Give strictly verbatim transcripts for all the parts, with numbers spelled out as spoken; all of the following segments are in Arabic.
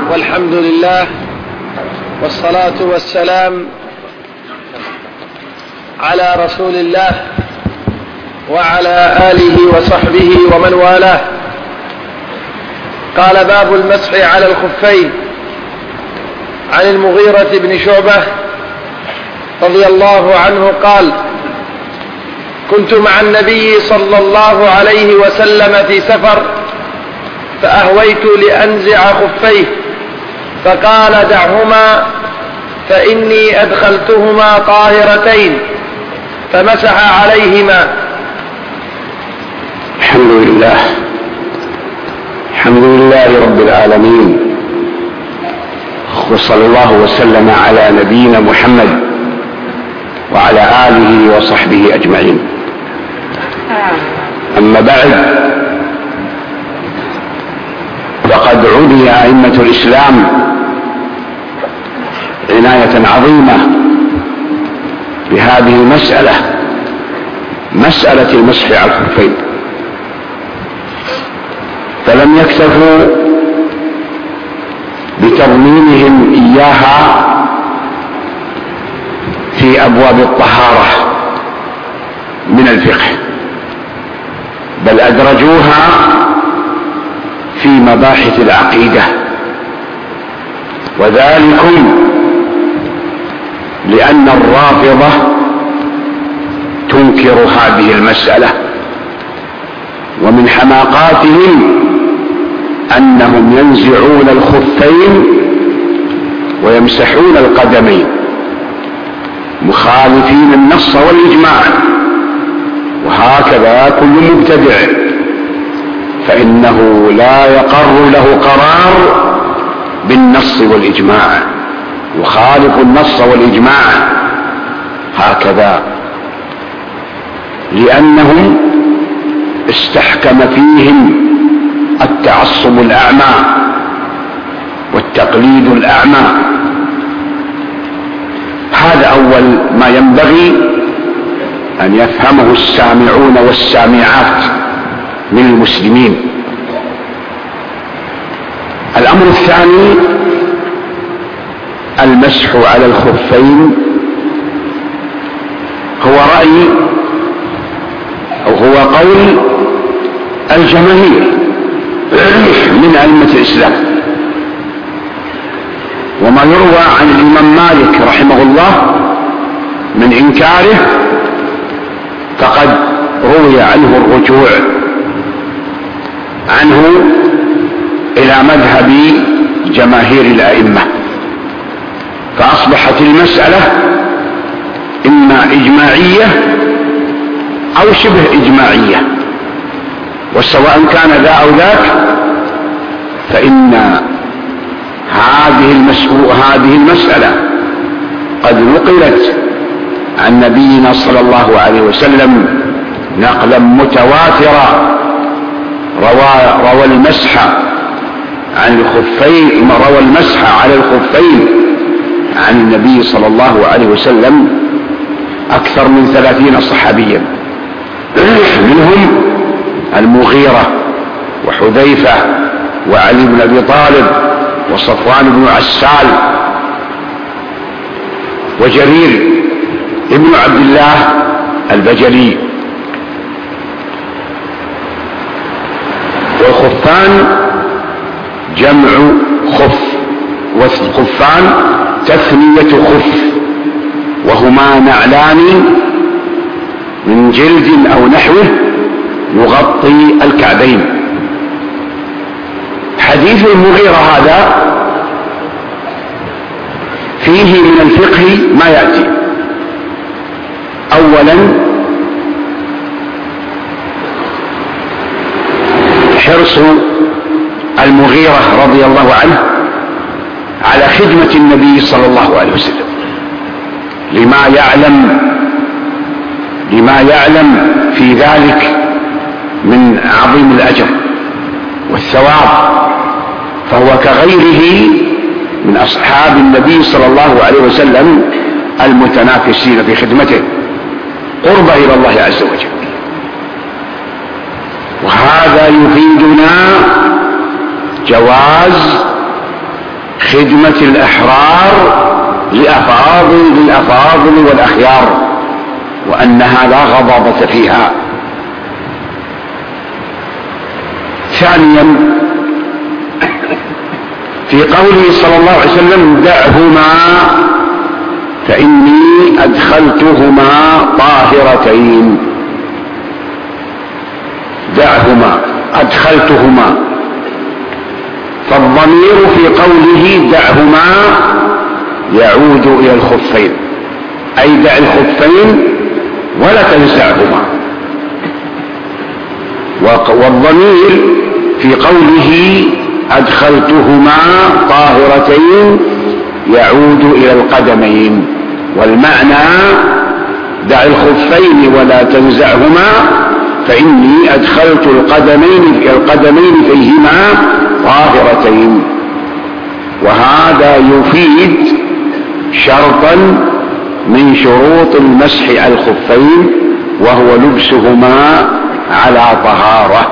والحمد لله والصلاة والسلام على رسول الله وعلى آله وصحبه ومن والاه. قال: باب المسح على الخفين. عن المغيرة بن شعبة رضي الله عنه قال: كنت مع النبي صلى الله عليه وسلم في سفر فأهويت لأنزع خفيه فقال: دعهما فإني أدخلتهما طاهرتين، فمسح عليهما. الحمد لله الحمد لله رب العالمين، وصلى الله وسلم على نبينا محمد وعلى آله وصحبه أجمعين. أما بعد، فقد عني أئمة الإسلام عناية عظيمة بهذه المسألة، مسألة المسح على الخفين، فلم يكتفوا بتضمينهم إياها في أبواب الطهارة من الفقه، بل أدرجوها في مباحث العقيدة، وذلكم لأن الرافضة تنكر هذه المسألة، ومن حماقاتهم أنهم ينزعون الخفين ويمسحون القدمين مخالفين النص والإجماع، وهكذا كل مبتدع فإنه لا يقر له قرار بالنص والإجماع، يخالف النص والإجماع هكذا، لأنهم استحكم فيهم التعصب الأعمى والتقليد الأعمى. هذا أول ما ينبغي أن يفهمه السامعون والسامعات من المسلمين. الأمر الثاني: المسح على الخفين هو رأي أو هو قول الجماهير من أئمة الإسلام، وما يروى عن الإمام مالك رحمه الله من إنكاره فقد روي عنه الرجوع عنه إلى مذهب جماهير الأئمة، فأصبحت المسألة إما إجماعية أو شبه إجماعية، وسواء كان ذا أو ذاك فإن هذه المسؤول هذه المسألة قد نقلت عن نبينا صلى الله عليه وسلم نقلا متواترا، روى, روى المسح عن الخفين روى المسح على الخفين عن النبي صلى الله عليه وسلم أكثر من ثلاثين صحابيا، منهم المغيرة وحذيفة وعلي بن أبي طالب وصفوان بن عسال وجرير ابن عبد الله البجلي. والخفان جمع خف، والخفان تثنية خف، وهما نعلان من جلد أو نحوه يغطي الكعبين. حديث المغيرة هذا فيه من الفقه ما يأتي: أولا حرص المغيرة رضي الله عنه على خدمة النبي صلى الله عليه وسلم، لما يعلم لما يعلم في ذلك من عظيم الأجر والثواب، فهو كغيره من أصحاب النبي صلى الله عليه وسلم المتنافسين في خدمته قرب إلى الله عز وجل. وهذا يفيدنا جواز خدمة الأحرار لأفاضل للأفاضل والأخيار، وأنها لا غضاضة فيها. ثانيا في قوله صلى الله عليه وسلم دعهما فإني أدخلتهما طاهرتين، دعهما أدخلتهما، فالضمير في قوله دعهما يعود إلى الخفين، أي دع الخفين ولا تنزعهما، والضمير في قوله أدخلتهما طاهرتين يعود إلى القدمين، والمعنى دع الخفين ولا تنزعهما فإني أدخلت القدمين القدمين فيهما طاهرتين. وهذا يفيد شرطا من شروط المسح على الخفين، وهو لبسهما على طهارة،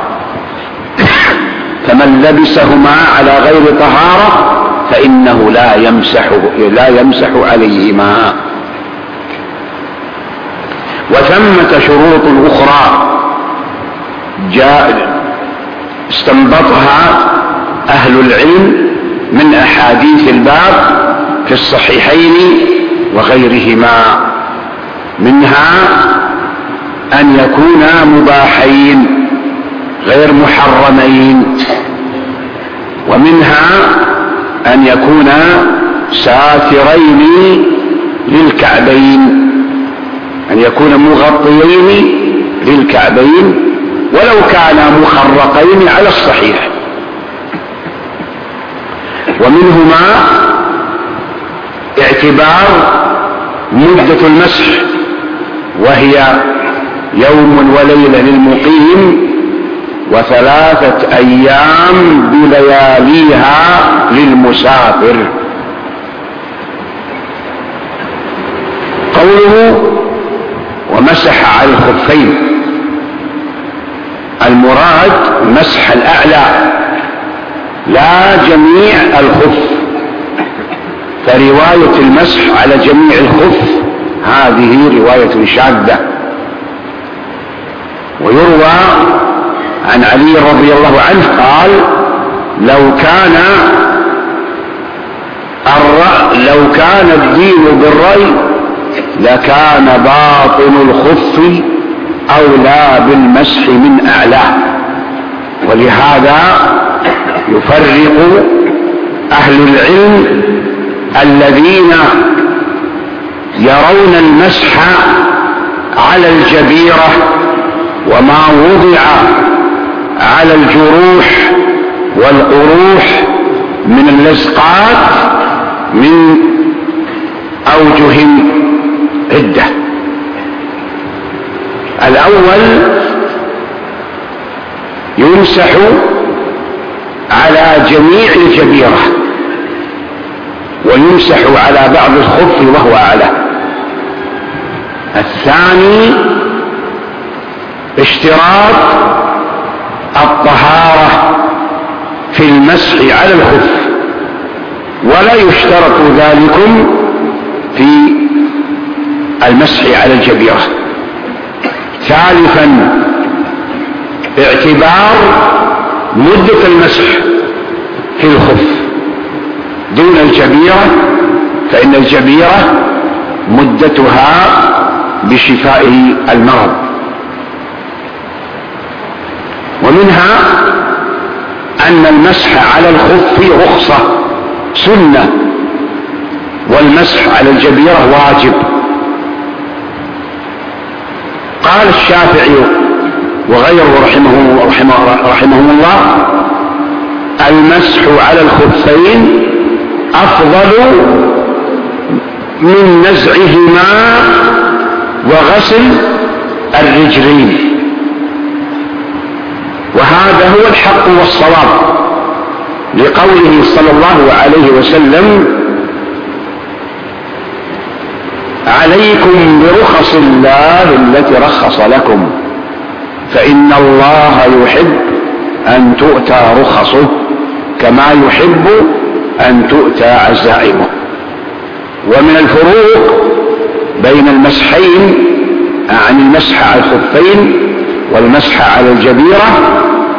فمن لبسهما على غير طهارة فإنه لا يمسح لا يمسح عليهما. وثمة شروط أخرى جاء استنبطها أهل العلم من أحاديث الباب في الصحيحين وغيرهما، منها أن يكونا مباحين غير محرمين، ومنها أن يكونا ساترين للكعبين، أن يكونا مغطيين للكعبين ولو كانا مخرقين على الصحيح. ومنهما اعتبار مدة المسح، وهي يوم وليلة للمقيم وثلاثة أيام بلياليها للمسافر. قوله ومسح على الخفين، المراد مسح الأعلى لا جميع الخف، فرواية المسح على جميع الخف هذه رواية شاذة. ويروى عن علي رضي الله عنه قال لو كان الرأي لو كان الدين بالرأي لكان باطن الخف أولى بالمسح من أعلاه. ولهذا يفرق أهل العلم الذين يرون المسح على الجبيرة وما وضع على الجروح والقروح من اللزقات من أوجه عدة. الأول يمسح على جميع الجبيرة ويمسح على بعض الخف وهو أعلى. الثاني اشتراط الطهارة في المسح على الخف، ولا يشترط ذلكم في المسح على الجبيرة. ثالثا اعتبار مدة المسح في الخف دون الجبيرة، فإن الجبيرة مدتها بشفاء المرض. ومنها أن المسح على الخف رخصة سنة، والمسح على الجبيرة واجب. قال الشافعي وغيره رحمه رحمه رحمهم الله المسح على الخفين أفضل من نزعهما وغسل الرجلين، وهذا هو الحق والصواب، لقوله صلى الله عليه وسلم عليكم برخص الله التي رخص لكم، فإن الله يحب أن تؤتى رخصه كما يحب أن تؤتى عزائمه. ومن الفروق بين المسحين عن المسح على الخفين والمسح على الجبيرة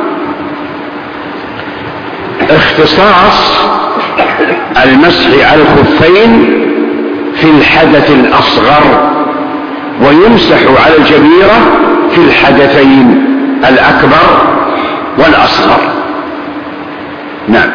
اختصاص المسح على الخفين في الحدث الأصغر، ويمسح على الجبيرة في الحدثين الأكبر والأصغر. نعم.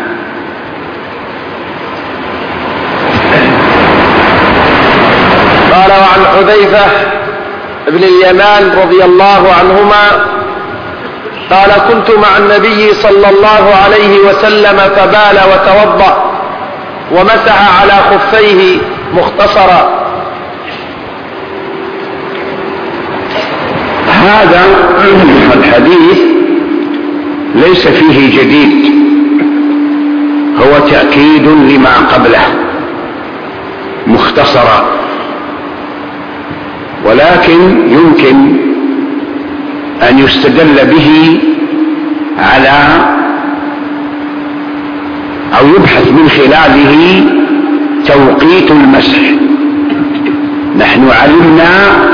قال: وعن حذيفة بن اليمان رضي الله عنهما قال: كنت مع النبي صلى الله عليه وسلم فبال وتوضأ ومسح على خفيه مختصرا. هذا الحديث ليس فيه جديد، هو تأكيد لما قبله مختصرا، ولكن يمكن أن يستدل به على أو يبحث من خلاله توقيت المسح. نحن علمنا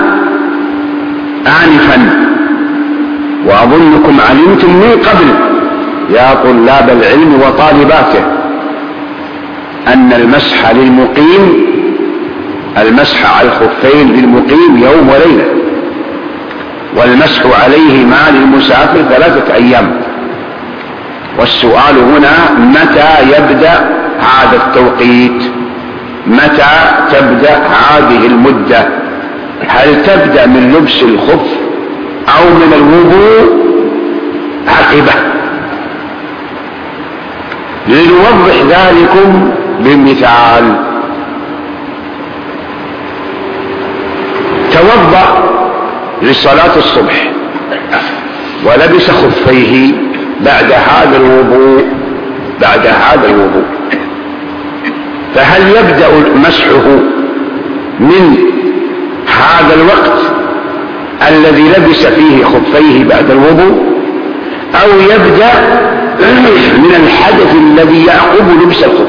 آنفا، وأظنكم علمتم من قبل يا طلاب العلم وطالباته، أن المسح للمقيم، المسح على الخفين للمقيم يوم وليلة، والمسح عليهما للمسافر ثلاثة أيام. والسؤال هنا: متى يبدأ هذا التوقيت؟ متى تبدأ هذه المدة؟ هل تبدأ من لبس الخف أو من الوضوء عقبه؟ لنوضح ذلكم بمثال. توضأ لصلاة الصبح ولبس خفيه بعد هذا الوضوء بعد هذا الوضوء فهل يبدأ مسحه من هذا الوقت الذي لبس فيه خفيه بعد الوضوء، أو يبدأ من الحدث الذي يعقب لبس الخف؟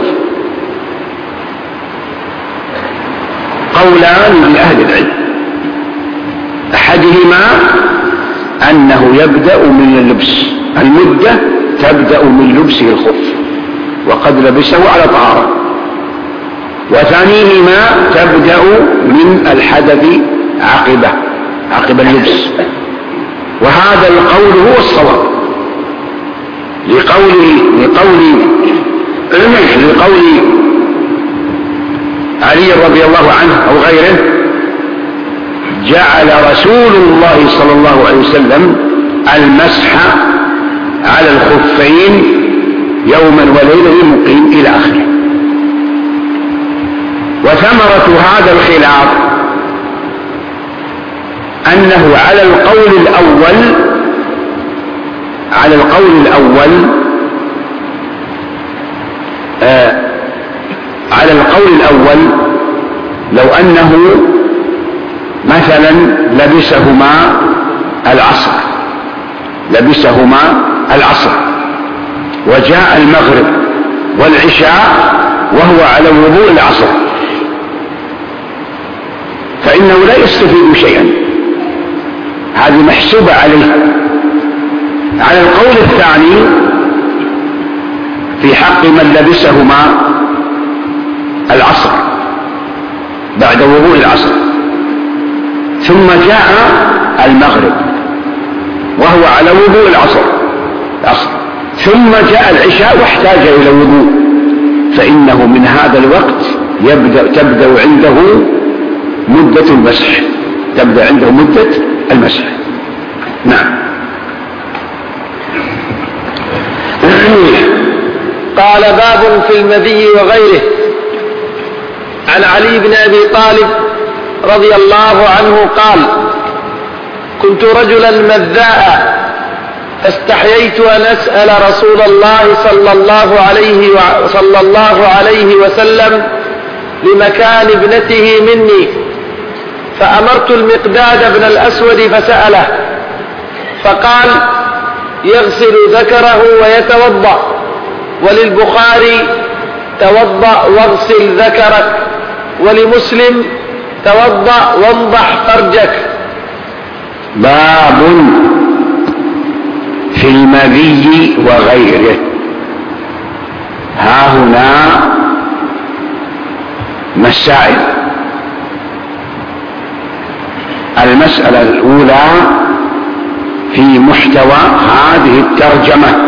قولان لأهل العلم، أحدهما أنه يبدأ من اللبس، المدة تبدأ من لبسه الخف وقد لبسه على طهارة، وثانيهما تبدأ من الحدث عقبه عقب اللبس. وهذا القول هو الصواب لقول لقول لقول علي رضي الله عنه أو غيره: جعل رسول الله صلى الله عليه وسلم المسح على الخفين يوما وليلة للمقيم إلى آخره. وثمرة هذا الخلاف أنه على القول الأول على القول الأول آه على القول الأول لو أنه مثلا لبسهما العصر لبسهما العصر وجاء المغرب والعشاء وهو على وضوء العصر، فإنه لا يستفيد شيئا، هذه محسوبة عليه. على القول الثاني في حق من لبسهما العصر بعد وضوء العصر ثم جاء المغرب وهو على وضوء العصر العصر ثم جاء العشاء واحتاج إلى وضوء، فإنه من هذا الوقت يبدأ تبدأ عنده مدة المسح تبدأ عنده مدة المسح. نعم. قال: باب في المذي وغيره. عن علي بن أبي طالب رضي الله عنه قال: كنت رجلا مذاء فاستحييت أن أسأل رسول الله صلى الله عليه صلى الله عليه وسلم لمكان ابنته مني، فأمرت المقداد بن الأسود فسأله فقال: يغسل ذكره ويتوضأ. وللبخاري: توضأ واغسل ذكرك، ولمسلم توضأ وانضح فرجك. باب في المذي وغيره. ها هنا مسائل. المسألة الأولى في محتوى هذه الترجمة،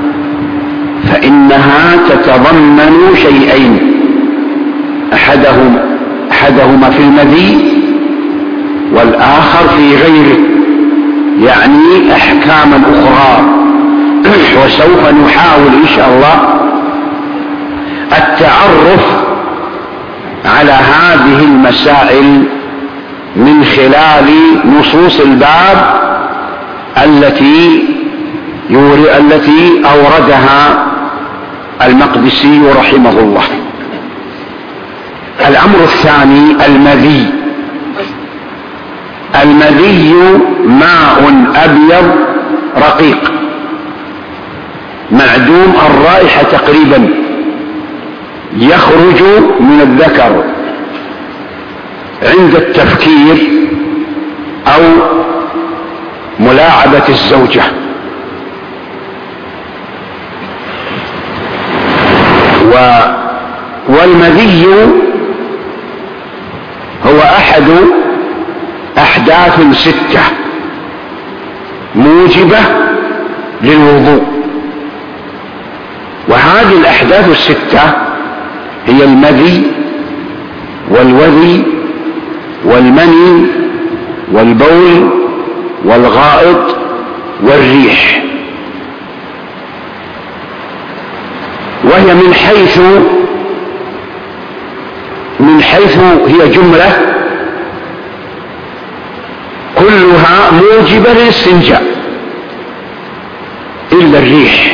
فإنها تتضمن شيئين، أحدهما, أحدهما في المذي والآخر في غيره، يعني أحكاما أخرى. وسوف نحاول إن شاء الله التعرف على هذه المسائل من خلال نصوص الباب التي التي أوردها المقدسي رحمه الله. الأمر الثاني المذي. المذي ماء أبيض رقيق معدوم الرائحة تقريبا، يخرج من الذكر عند التفكير أو ملاعبة الزوجة. و والمذي هو أحد أحداث ستة موجبة للوضوء، وهذه الأحداث الستة هي المذي والوذي والمني والبول والغائط والريح. وهي من حيث من حيث هي جملة كلها موجبة للاستنجاء إلا الريح،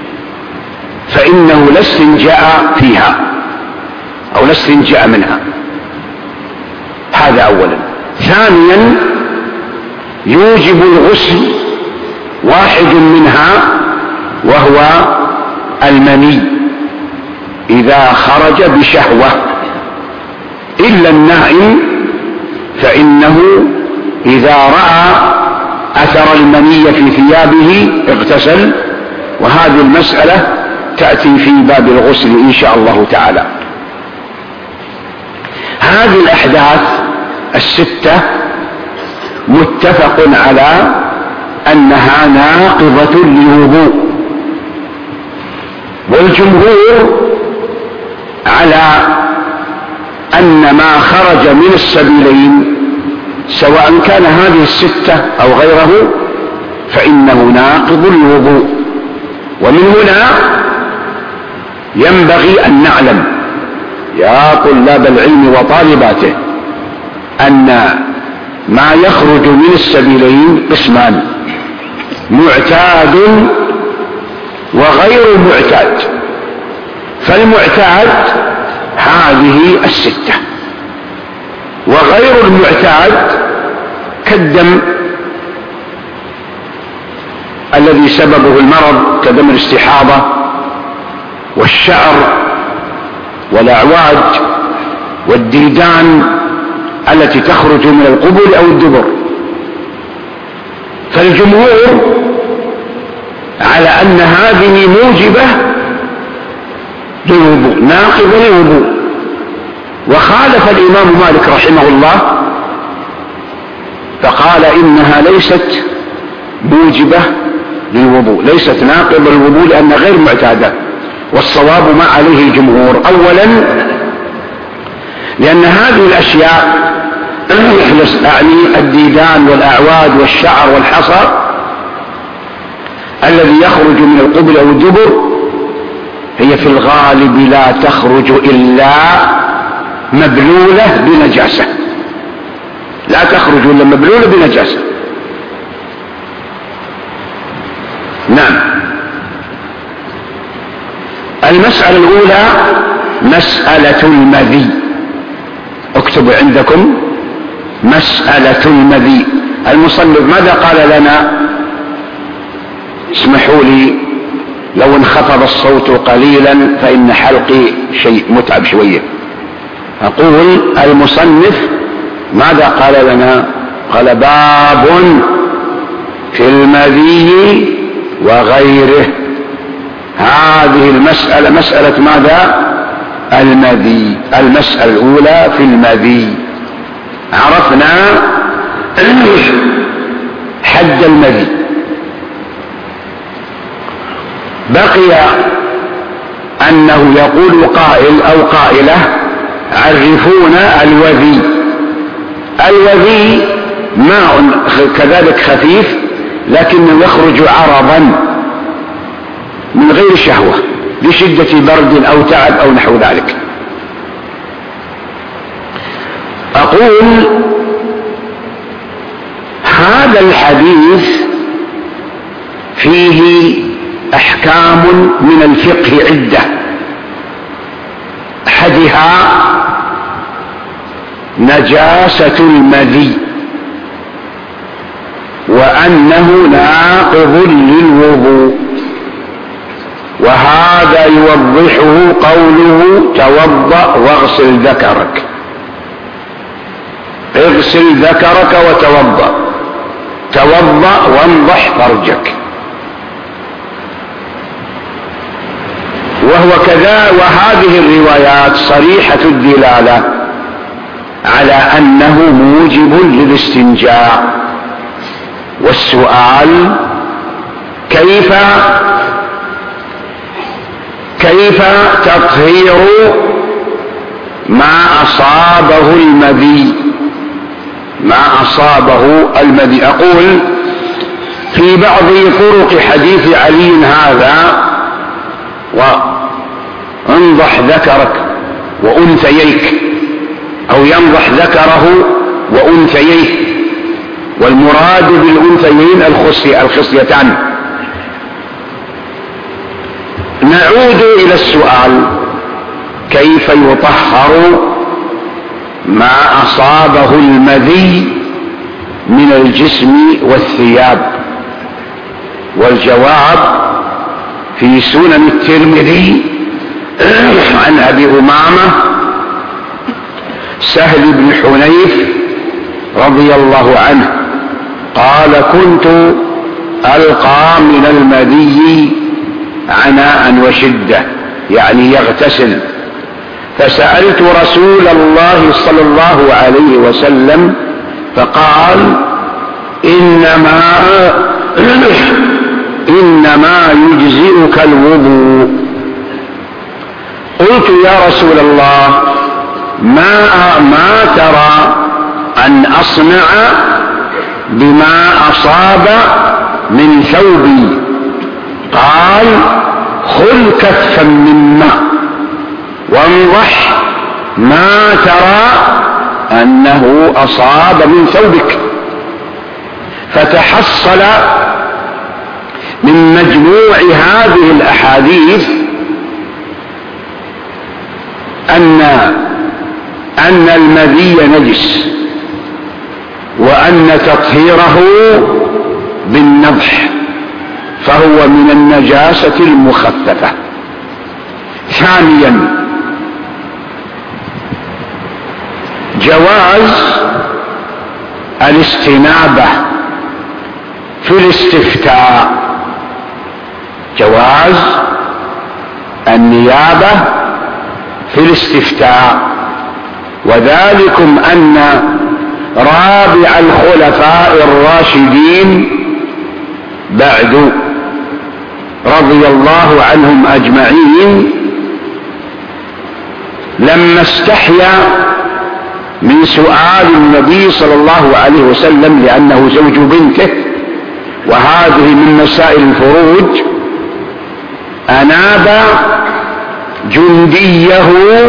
فإنه لا استنجاء فيها أو لا استنجاء منها. هذا أولا. ثانيا يوجب الغسل واحد منها وهو المني إذا خرج بشهوة، إلا النائم فإنه إذا رأى أثر المني في ثيابه اغتسل، وهذه المسألة تأتي في باب الغسل إن شاء الله تعالى. هذه الأحداث الستة متفق على أنها ناقضة للوضوء، والجمهور على أن ما خرج من السبيلين سواء كان هذه الستة أو غيره فإنه ناقض للوضوء. ومن هنا ينبغي أن نعلم يا طلاب العلم وطالباته أن ما يخرج من السبيلين قسمان: معتاد وغير معتاد. فالمعتاد هذه الستة، وغير المعتاد كالدم الذي سببه المرض كدم الاستحاضة والشعر والأعواج والديدان التي تخرج من القبل أو الدبر. فالجمهور على أن هذه موجبة للوضوء، ناقضة للوضوء. وخالف الإمام مالك رحمه الله فقال إنها ليست موجبة للوضوء، ليست ناقضة للوضوء لأنها غير معتادة. والصواب ما عليه الجمهور. أولا لأن هذه الأشياء أعني الديدان والأعواد والشعر والحصى الذي يخرج من القبل أو الدبر هي في الغالب لا تخرج إلا مبلولة بنجاسة، لا تخرج إلا مبلولة بنجاسة. نعم. المسألة الأولى مسألة المذي. اكتبوا عندكم مسألة المذي. المصنف ماذا قال لنا؟ اسمحوا لي لو انخفض الصوت قليلا فإن حلقي شيء متعب شوية. أقول المصنف ماذا قال لنا؟ قال باب في المذي وغيره. هذه المسألة مسألة ماذا؟ المذي. المسألة الأولى في المذي. عرفنا حد المذي. بقي أنه يقول قائل أو قائلة عرفونا الوذي. الوذي ماء كذلك خفيف لكنه يخرج عرضا من غير شهوة لشدة برد أو تعب أو نحو ذلك. أقول هذا الحديث فيه أحكام من الفقه عدة. أحدها نجاسة المذي وأنه ناقض للوضوء، وهذا يوضحه قوله توضأ واغسل ذكرك. اغسل ذكرك وتوضأ، توضأ وانضح فرجك. وهو كذا. وهذه الروايات صريحة الدلالة على أنه موجب للاستنجاء. والسؤال كيف كيف تطهير ما أصابه المذي ما أصابه المذي. أقول في بعض طرق حديث علي هذا وانضح ذكرك وأنثييك، أو ينضح ذكره وأنثييه، والمراد بالأنثيين الخصية الخصيتان. نعود إلى السؤال كيف يطهر ما أصابه المذي من الجسم والثياب؟ والجواب في سنن الترمذي عن أبي أمامة سهل بن حنيف رضي الله عنه قال كنت ألقى من المذي عناء وشدة، يعني يغتسل، فسألت رسول الله صلى الله عليه وسلم فقال إنما إنما يجزئك الوضوء. قلت يا رسول الله ما ما ترى أن أصنع بما أصاب من ثوبي؟ قال خذ كفا من ماء وانضح ما ترى أنه أصاب من ثوبك. فتحصل من مجموع هذه الأحاديث أن أن المذي نجس، وأن تطهيره بالنضح فهو من النجاسة المخففة. ثانيا جواز الاستنابة في الاستفتاء، جواز النيابة في الاستفتاء، وذلكم أن رابع الخلفاء الراشدين بعد رضي الله عنهم أجمعين لما استحيا من سؤال النبي صلى الله عليه وسلم لأنه زوج بنته، وهذه من مسائل الفروج، أناب جنديه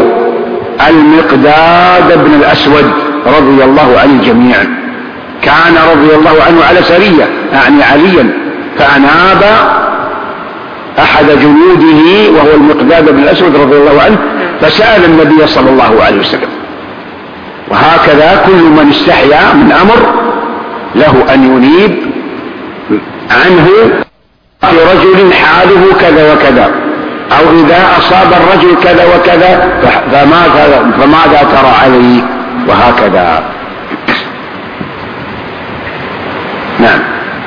المقداد بن الأسود رضي الله عن الجميع. كان رضي الله عنه على سرية يعني عليا، فأناب أحد جنوده وهو المقداد بن الأسود رضي الله عنه فسأل النبي صلى الله عليه وسلم. وهكذا كل من استحيا من أمر له أن ينيب عنه في رجل حاله كذا وكذا، أو إذا أصاب الرجل كذا وكذا فماذا, فماذا ترى عليه، وهكذا. نعم.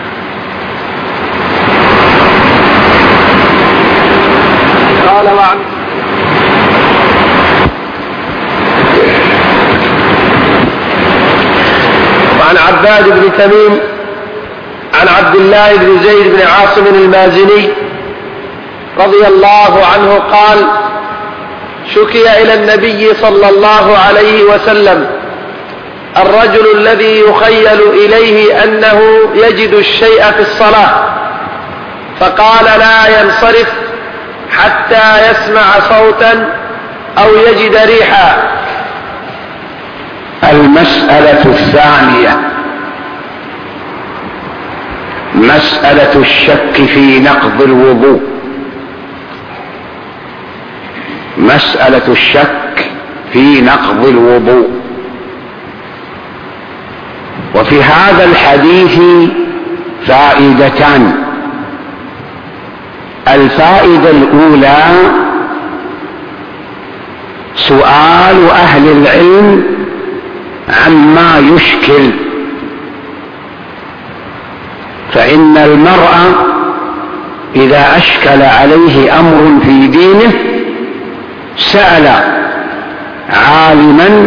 قال وعن وعن عباد بن تميم عن عبد الله بن زيد بن عاصم المازني رضي الله عنه قال: شكي إلى النبي صلى الله عليه وسلم الرجل الذي يخيل إليه أنه يجد الشيء في الصلاة، فقال: لا ينصرف حتى يسمع صوتا أو يجد ريحا. المسألة الثانية مسألة الشك في نقض الوضوء. مسألة الشك في نقض الوضوء. وفي هذا الحديث فائدتان. الفائدة الأولى سؤال أهل العلم عما يشكل، فإن المرء إذا أشكل عليه أمر في دينه سأل عالما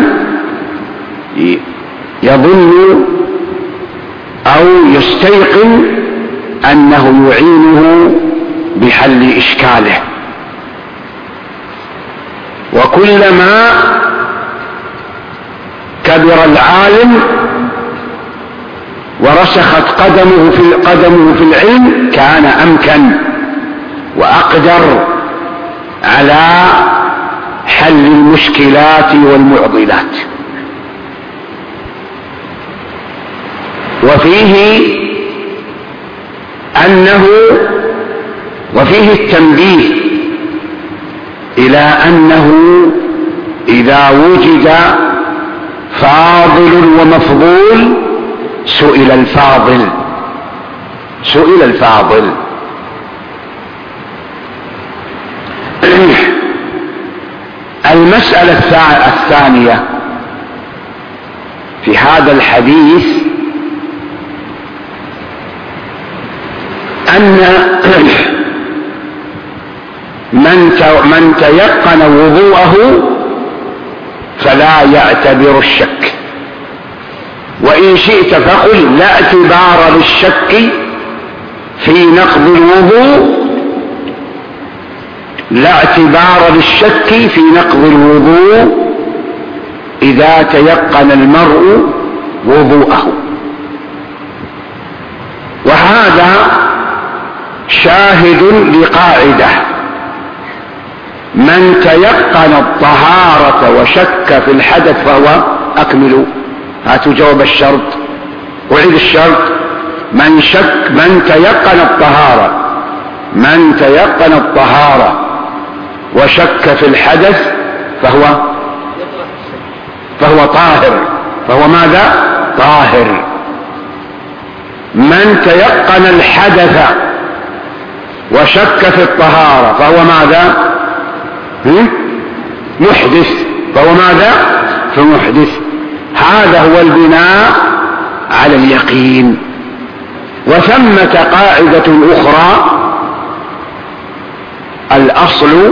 يظن أو يستيقن أنه يعينه بحل إشكاله. وكلما كبر العالم ورسخت قدمه في قدمه في العلم كان أمكن وأقدر على حل المشكلات والمعضلات. وفيه أنه وفيه التنبيه إلى أنه إذا وجد فاضل ومفضول سئل الفاضل سئل الفاضل المسألة الثانية في هذا الحديث أن من تيقن وضوءه فلا يعتبر الشك. وإن شئت فقل لا اعتبار للشك في نقض الوضوء لا اعتبار للشك في نقض الوضوء إذا تيقن المرء وضوءه. وهذا شاهد لقاعدة: من تيقن الطهارة وشك في الحدث فهو أكمل. هاتوا جواب الشرط، أعيد الشرط: من شك من تيقن الطهارة من تيقن الطهارة وشك في الحدث فهو فهو طاهر. فهو ماذا؟ طاهر. من تيقن الحدث وشك في الطهارة فهو ماذا؟ محدث. فهو ماذا؟ فمحدث. هذا هو البناء على اليقين. وثمة قاعدة أخرى: الأصل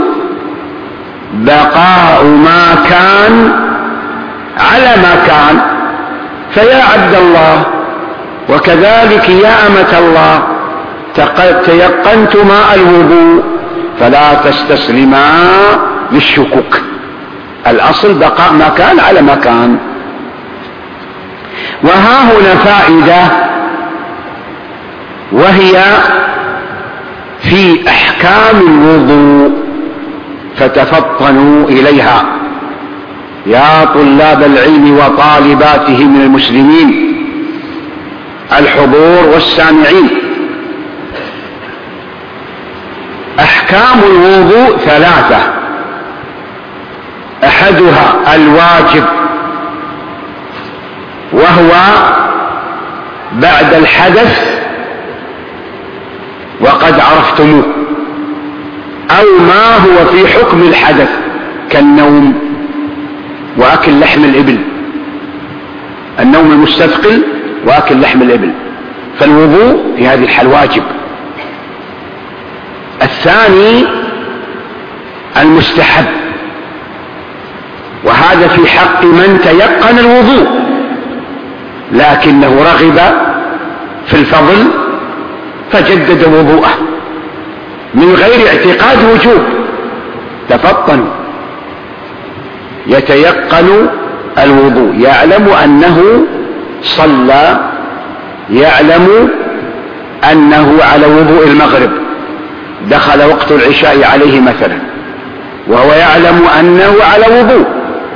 بقاء ما كان على ما كان. فيا عبد الله وكذلك يا أمة الله تيقنت ماء الوضوء فلا تستسلما للشكوك. الأصل بقاء ما كان على ما كان. وها هنا فائدة، وهي في أحكام الوضوء، فتفطنوا إليها يا طلاب العلم وطالباته من المسلمين الحضور والسامعين. أحكام الوضوء ثلاثة: أحدها الواجب، وهو بعد الحدث وقد عرفتموه، أو ما هو في حكم الحدث كالنوم وأكل لحم الإبل، النوم المستثقل وأكل لحم الإبل، فالوضوء في هذه الحال واجب. الثاني المستحب، وهذا في حق من تيقن الوضوء لكنه رغب في الفضل فجدد وضوءه من غير اعتقاد وجوب. تفطن، يتيقن الوضوء، يعلم أنه صلى، يعلم أنه على وضوء المغرب، دخل وقت العشاء عليه مثلا وهو يعلم أنه على وضوء،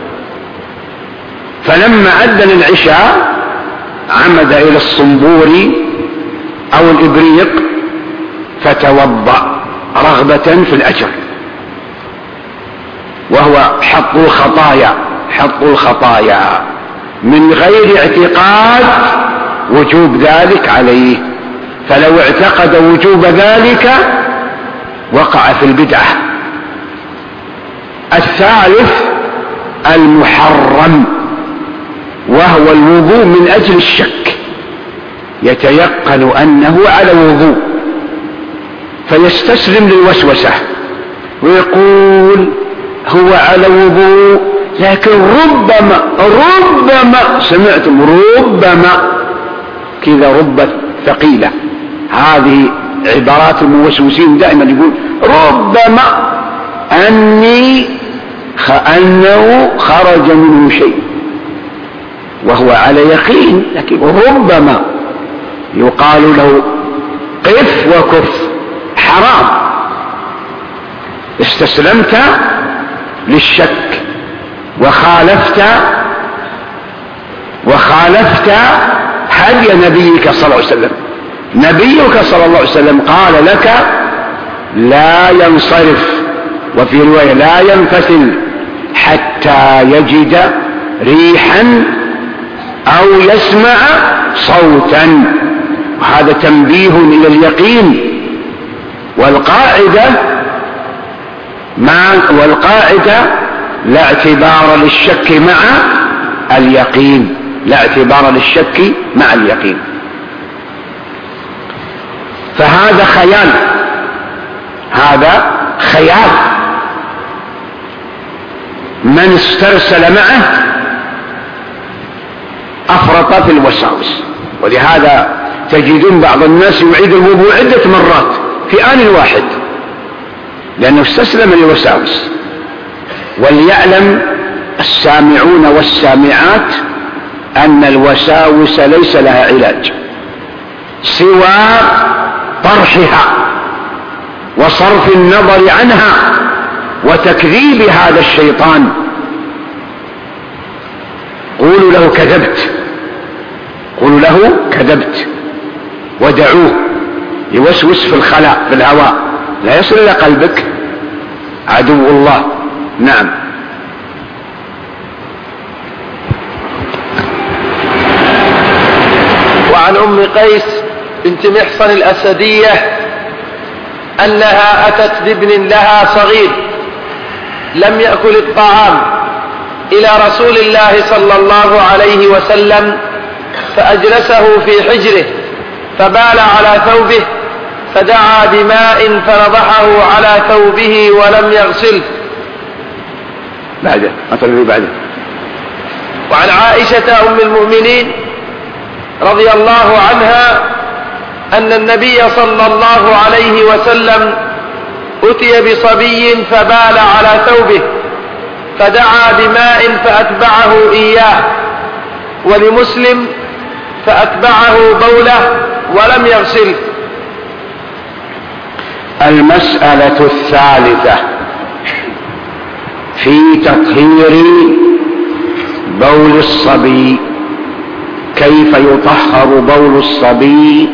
فلما أذن العشاء عمد إلى الصنبور أو الإبريق فتوضأ رغبة في الأجر، وهو حط الخطايا حط الخطايا من غير اعتقاد وجوب ذلك عليه، فلو اعتقد وجوب ذلك وقع في البدعة. الثالث المحرم، وهو الوضوء من أجل الشك، يتيقن أنه على وضوء فيستسلم للوسوسة ويقول هو على وضوء، لكن ربما ربما سمعتم ربما كذا، رب ثقيلة، هذه عبارات الموسوسين دائما يقول ربما أني أنه خرج منه شيء وهو على يقين، لكن ربما يقال له قف وكف، حرام، استسلمت للشك وخالفت وخالفت هدي نبيك صلى الله عليه وسلم. نبيك صلى الله عليه وسلم قال لك لا ينصرف، وفي رواية لا ينفتل حتى يجد ريحا أو يسمع صوتا، وهذا تنبيه إلى اليقين. والقاعدة ما والقاعدة لا اعتبار للشك مع اليقين، لا اعتبار للشك مع اليقين. فهذا خيال، هذا خيال، من استرسل معه أفرط في الوساوس. ولهذا تجدون بعض الناس يعيد الوضوء عدة مرات في آن واحد لأنه استسلم للوساوس. وليعلم السامعون والسامعات أن الوساوس ليس لها علاج سوى طرحها وصرف النظر عنها وتكذيب هذا الشيطان. قولوا له كذبت، قولوا له كذبت ودعوه يوسوس في الخلاء في الهواء، لا يصل إلى قلبك، عدو الله. نعم. وعن أم قيس بنت محصن الأسدية أنها أتت بابن لها صغير لم يأكل الطعام إلى رسول الله صلى الله عليه وسلم، فأجلسه في حجره فبال على ثوبه، فدعا بماء فنضحه على ثوبه ولم يغسله. بعده أطلبه بعده. وعن عائشة أم المؤمنين رضي الله عنها أن النبي صلى الله عليه وسلم أتي بصبي فبال على ثوبه فدعا بماء فأتبعه إياه، ولمسلم فأتبعه بوله ولم يغسله. المسألة الثالثة في تطهير بول الصبي. كيف يطهر بول الصبي؟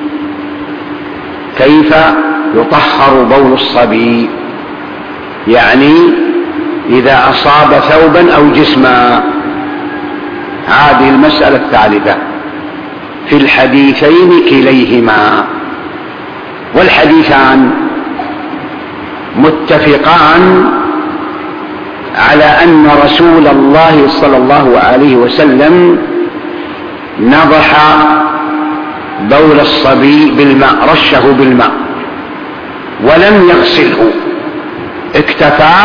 كيف يطهر بول الصبي؟ يعني إذا أصاب ثوبا أو جسما. هذه المسألة الثالثة في الحديثين كليهما. والحديثان متفقان على أن رسول الله صلى الله عليه وسلم نضح بول الصبي بالماء، رشه بالماء ولم يغسله، اكتفى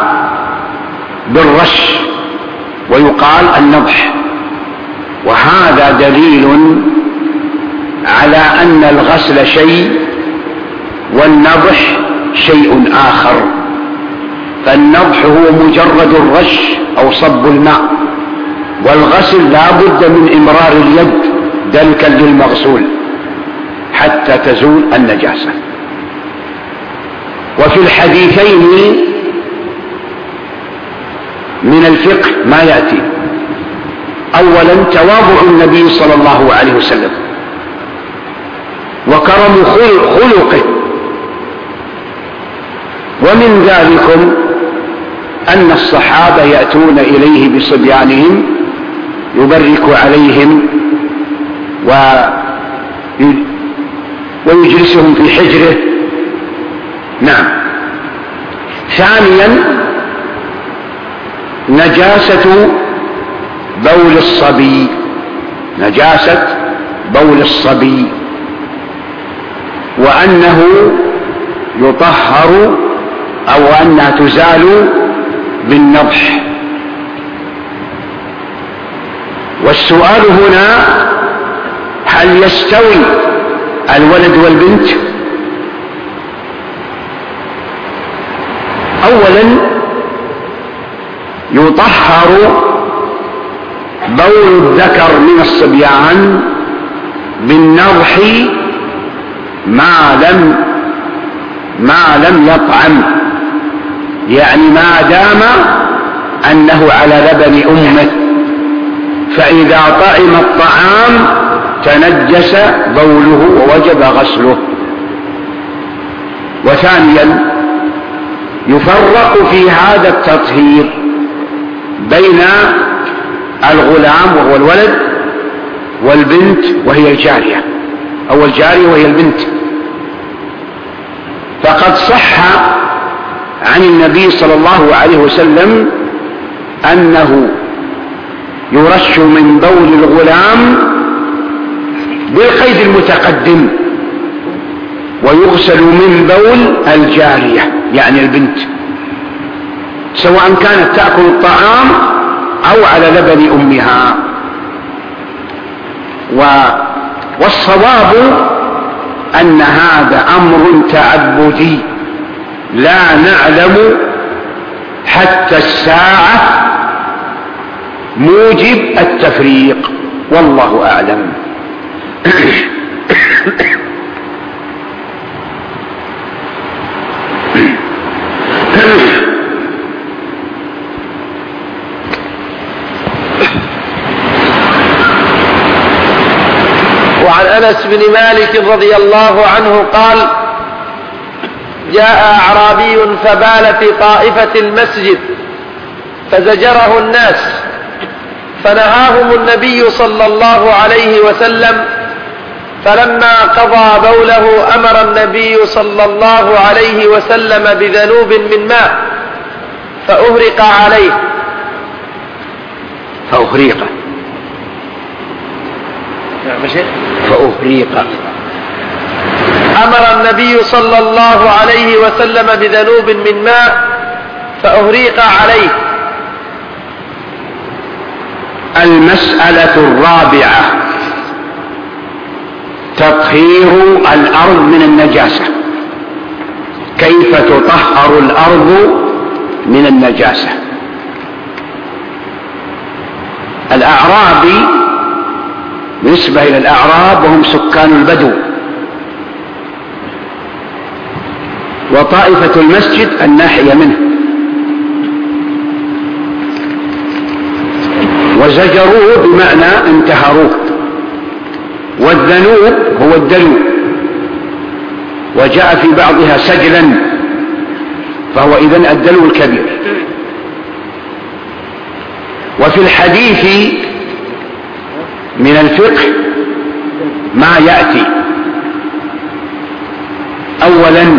بالرش ويقال النضح. وهذا دليل على أن الغسل شيء والنضح شيء آخر. فالنضح هو مجرد الرش أو صب الماء، والغسل لا بد من إمرار اليد دلكا للمغسول حتى تزول النجاسة. وفي الحديثين من الفقه ما يأتي: أولا تواضع النبي صلى الله عليه وسلم وكرم خلقه، ومن ذلكم أن الصحابة يأتون إليه بصبيانهم يبرك عليهم ويجلسهم في حجره. نعم. ثانيا نجاسة بول الصبي، نجاسة بول الصبي، وأنه يطهر أو أنها تزال بالنضح. والسؤال هنا: هل يستوي الولد والبنت؟ أولا يطهر بول الذكر من الصبيان بالنضح ما لم ما لم يطعم، يعني ما دام أنه على لبن أمه، فإذا طعم الطعام تنجس بوله ووجب غسله. وثانيا يفرق في هذا التطهير بين الغلام وهو الولد والبنت وهي الجارية، أو الجارية وهي البنت. فقد صح عن النبي صلى الله عليه وسلم أنه يرش من بول الغلام بالقيد المتقدم، ويغسل من بول الجارية يعني البنت، سواء كانت تأكل الطعام أو على لبن أمها. والصواب أن هذا أمر تعبدي لا نعلم حتى الساعة موجب التفريق، والله أعلم. وعن أنس بن مالك رضي الله عنه قال: جاء أعرابي فبال في طائفة المسجد فزجره الناس، فنهاهم النبي صلى الله عليه وسلم، فلما قضى بوله أمر النبي صلى الله عليه وسلم بذنوب من ماء فأهرق عليه فأهريق فأهريق أمر النبي صلى الله عليه وسلم بذنوب من ماء فأهريق عليه. المسألة الرابعة: تطهير الأرض من النجاسة. كيف تطهر الأرض من النجاسة؟ الأعرابي بالنسبة إلى الأعراب وهم سكان البدو، وطائفة المسجد الناحية منه، وزجروه بمعنى انتهروه. والذنوب هو الدلو، وجاء في بعضها سجلا، فهو إذن الدلو الكبير. وفي الحديث من الفقه ما يأتي: أولا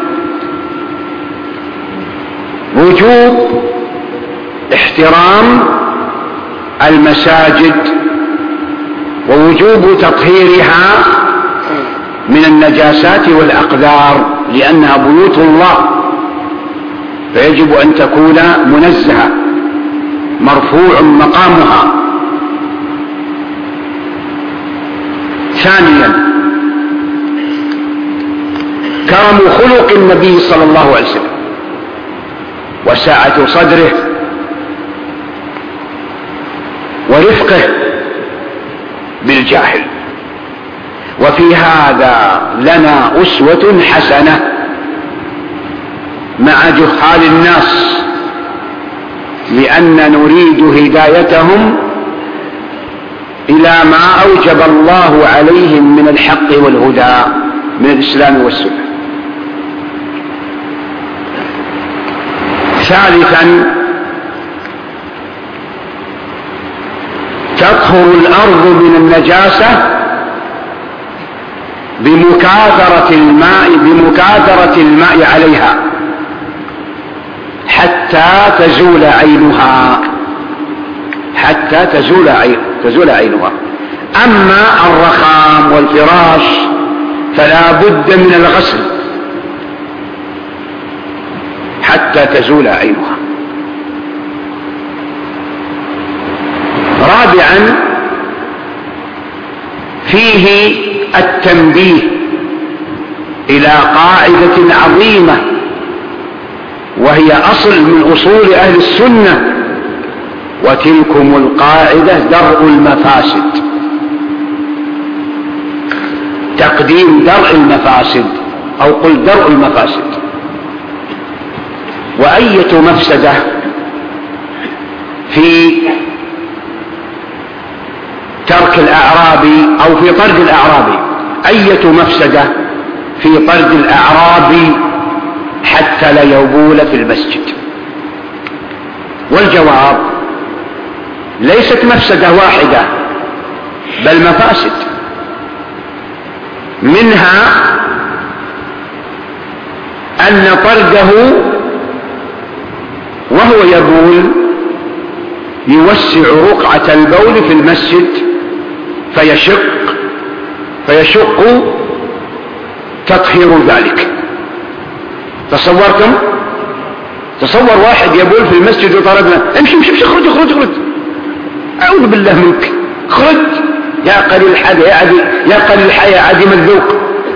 وجوب احترام المساجد ووجوب تطهيرها من النجاسات والأقذار، لأنها بيوت الله فيجب أن تكون منزهة مرفوع مقامها. ثانيا كرم خلق النبي صلى الله عليه وسلم وسعة صدره ورفقه بالجاهل، وفي هذا لنا أسوة حسنة مع جهال الناس، لأن نريد هدايتهم إلى ما أوجب الله عليهم من الحق والهدى من الإسلام والسنة. ثالثا تطهر الأرض من النجاسة بمكاثرة الماء بمكاثرة الماء عليها حتى تزول عينها حتى تزول عين تزول عينها. أما الرخام والفراش فلا بد من الغسل حتى تزول عينها. رابعا فيه التنبيه إلى قاعدة عظيمة، وهي أصل من أصول أهل السنة، وتلكم القاعدة درء المفاسد، تقديم درء المفاسد أو قل درء المفاسد. وأية مفسدة في ترك الأعرابي أو في طرد الأعرابي، أية مفسدة في طرد الأعرابي حتى لا يبول في المسجد؟ والجواب ليست مفسدة واحدة بل مفاسد. منها أن طرده وهو يبول يوسع رقعة البول في المسجد فيشق فيشق تطهير ذلك. تصورتم؟ تصور واحد يبول في المسجد وطردنا، امشي امشي امشي اخرج اخرج اخرج، اعوذ بالله منك، اخرج يا قليل الحياة يا عدي يا قليل الحياة عديم الذوق.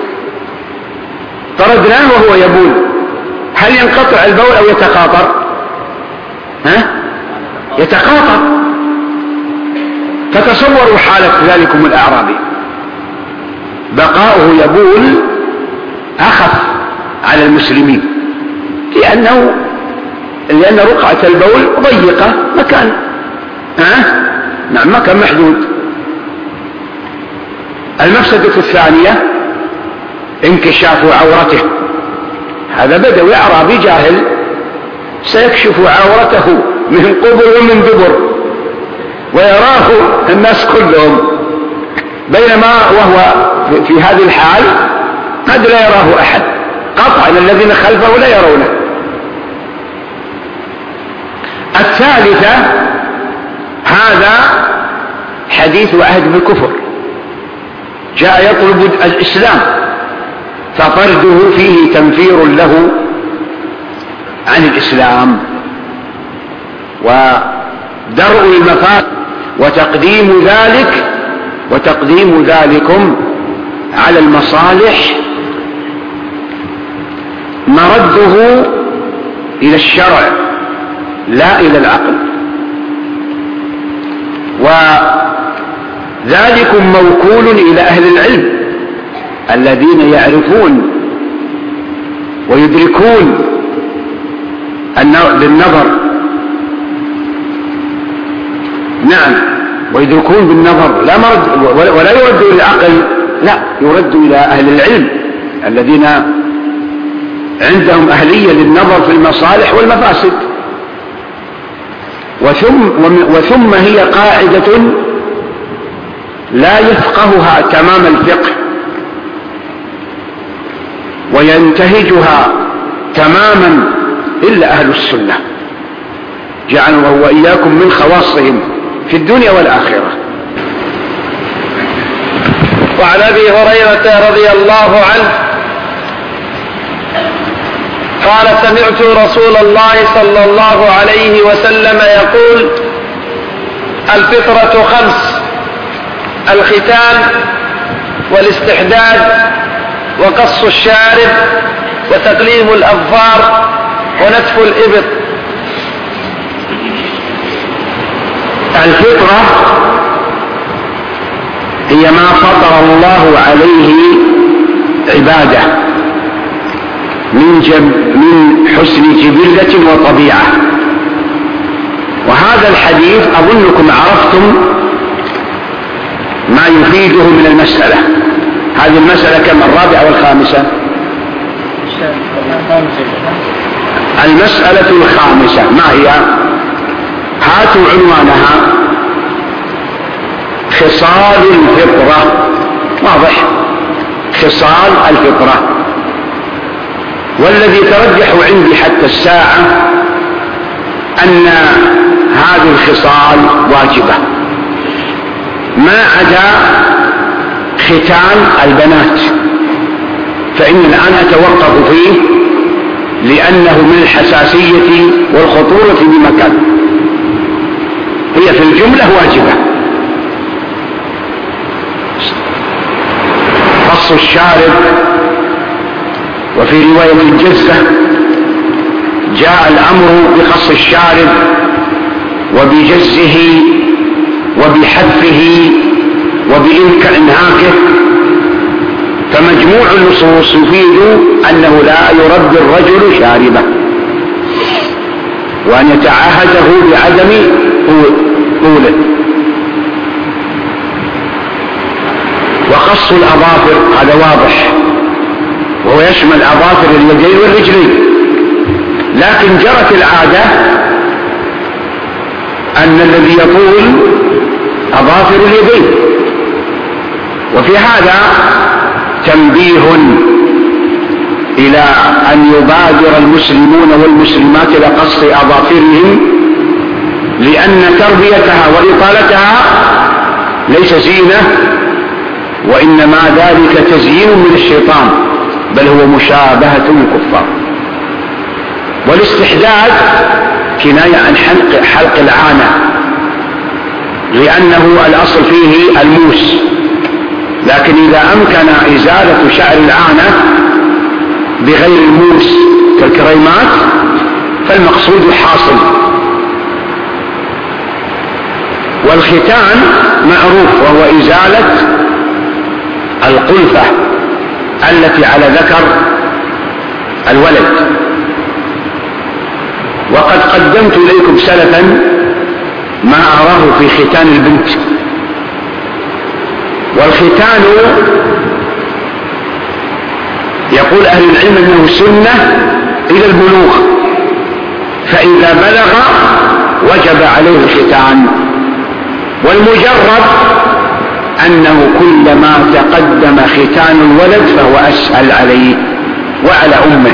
طردناه وهو يبول، هل ينقطع البول او يتقاطر؟ ها؟ يتقاطر. فتصوروا حالة ذلكم الأعرابي، بقاؤه يبول أخف على المسلمين، لأنه لأن رقعة البول ضيقة، مكان ها؟ نعم مكان محدود. المفسدة الثانية انكشاف عورته، هذا بدوي أعرابي جاهل سيكشف عورته من قبل ومن دبر ويراه الناس كلهم، بينما وهو في هذه الحال قد لا يراه أحد قطعا، الذين خلفه لا يرونه. الثالثة هذا حديث عهد بالكفر، جاء يطلب الإسلام فطرده فيه تنفير له عن الإسلام، ودرء المفاسد وتقديم ذلك وتقديم ذلكم على المصالح مرده إلى الشرع لا إلى العقل. وذلكم موكول إلى أهل العلم الذين يعرفون ويدركون بالنظر، نعم ويدركون بالنظر، لا مرد ولا يرد إلى العقل، لا يرد إلى أهل العلم الذين عندهم أهلية للنظر في المصالح والمفاسد. وثم, وثم هي قاعدة لا يفقهها تمام الفقه وينتهجها تماما إلا أهل السنة، جعلنا الله وإياكم من خواصهم في الدنيا والآخرة. وعن أبي هريرة رضي الله عنه قال سمعت رسول الله صلى الله عليه وسلم يقول الفطرة خمس: الختان والاستحداد وقص الشارب وتقليم الأظفار ونتف الإبط. الفطرة هي ما فطر الله عليه عباده من, جب من حسن جبلة وطبيعة. وهذا الحديث أظنكم عرفتم ما يفيده من المسألة. هذه المسألة كم؟ الرابعة والخامسة؟ المسألة الخامسة ما هي؟ هاتوا عنوانها: خصال الفطرة. واضح؟ خصال الفطرة. والذي ترجح عندي حتى الساعة أن هذه الخصال واجبة ما عدا ختان البنات، فإن الآن أتوقف فيه لأنه من الحساسية والخطورة بمكان. هي في الجملة واجبة. قص الشارب، وفي رواية الجزة جاء الأمر بقص الشارب وبجزه وبحذفه وبإنهاكه، فمجموع النصوص يفيد أنه لا يرد الرجل شاربه وأن يتعهده بعدم طوله. وقص الأظافر هذا واضح، وهو يشمل أظافر اليدين والرجلين، لكن جرت العادة أن الذي يطول أظافر اليدين. وفي هذا تنبيه إلى أن يبادر المسلمون والمسلمات إلى قص أظافرهم، لأن تربيتها وإطالتها ليس زينة، وإنما ذلك تزيين من الشيطان، بل هو مشابهة الكفار. والاستحداد كناية عن حلق, حلق العانة، لأنه الأصل فيه الموس، لكن إذا أمكن إزالة شعر العانة بغير الموس كالكريمات فالمقصود حاصل. والختان معروف، وهو إزالة القلفة التي على ذكر الولد. وقد قدمت إليكم سلفا ما أراه في ختان البنت. والختان يقول أهل العلم أنه سنة إلى البلوغ، فإذا بلغ وجب عليه الختان. والمجرد أنه كلما تقدم ختان الولد فهو أسهل عليه وعلى أمه.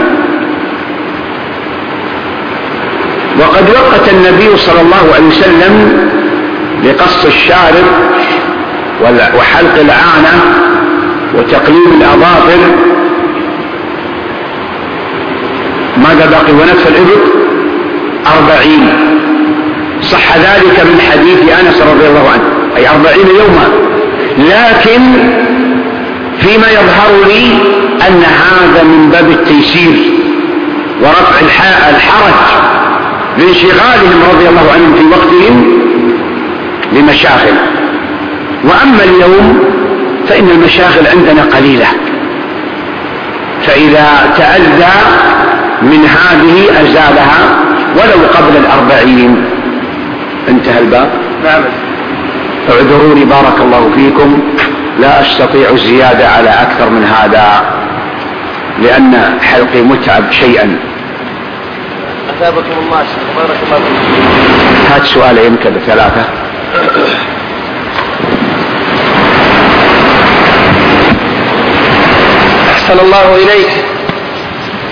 وقد وقت النبي صلى الله عليه وسلم لقص الشارب وحلق العانة وتقليم الأظافر ماذا بقي ونتف الإبط أربعين. صح ذلك من حديث أنس رضي الله عنه، أي أربعين يوما. لكن فيما يظهر لي أن هذا من باب التيسير ورفع الحرج لانشغالهم رضي الله عنهم في وقتهم لمشاغل. وأما اليوم فإن المشاغل عندنا قليلة، فإذا تأذى من هذه أزالها ولو قبل الأربعين. انتهى الباب. نعم. اعذروني بارك الله فيكم، لا أستطيع الزيادة على أكثر من هذا لأن حلقي متعب شيئا. أثابكم الله بارك الله فيكم. هات سؤالين كذا ثلاثة. أحسن الله إليك.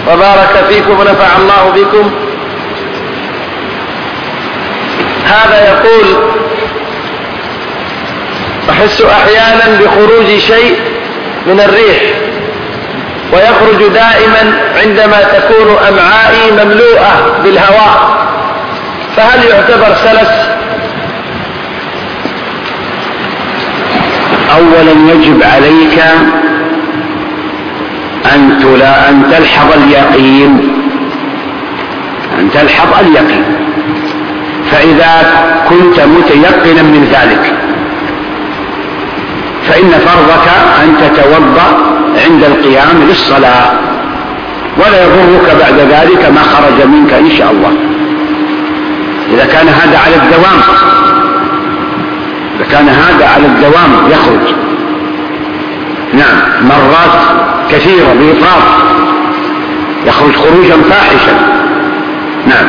وبارك فيكم ونفع الله بكم. هذا يقول: أحس أحيانا بخروج شيء من الريح، ويخرج دائما عندما تكون أمعائي مملوءة بالهواء، فهل يعتبر سلس؟ أولا يجب عليك أن تلا أن تلحظ اليقين أن تلحظ اليقين فإذا كنت متيقنا من ذلك فإن فرضك أن تتوضأ عند القيام للصلاة، ولا يضرك بعد ذلك ما خرج منك إن شاء الله، إذا كان هذا على الدوام إذا كان هذا على الدوام يخرج نعم مرات كثيرة بإفراط يخرج خروجا فاحشا. نعم.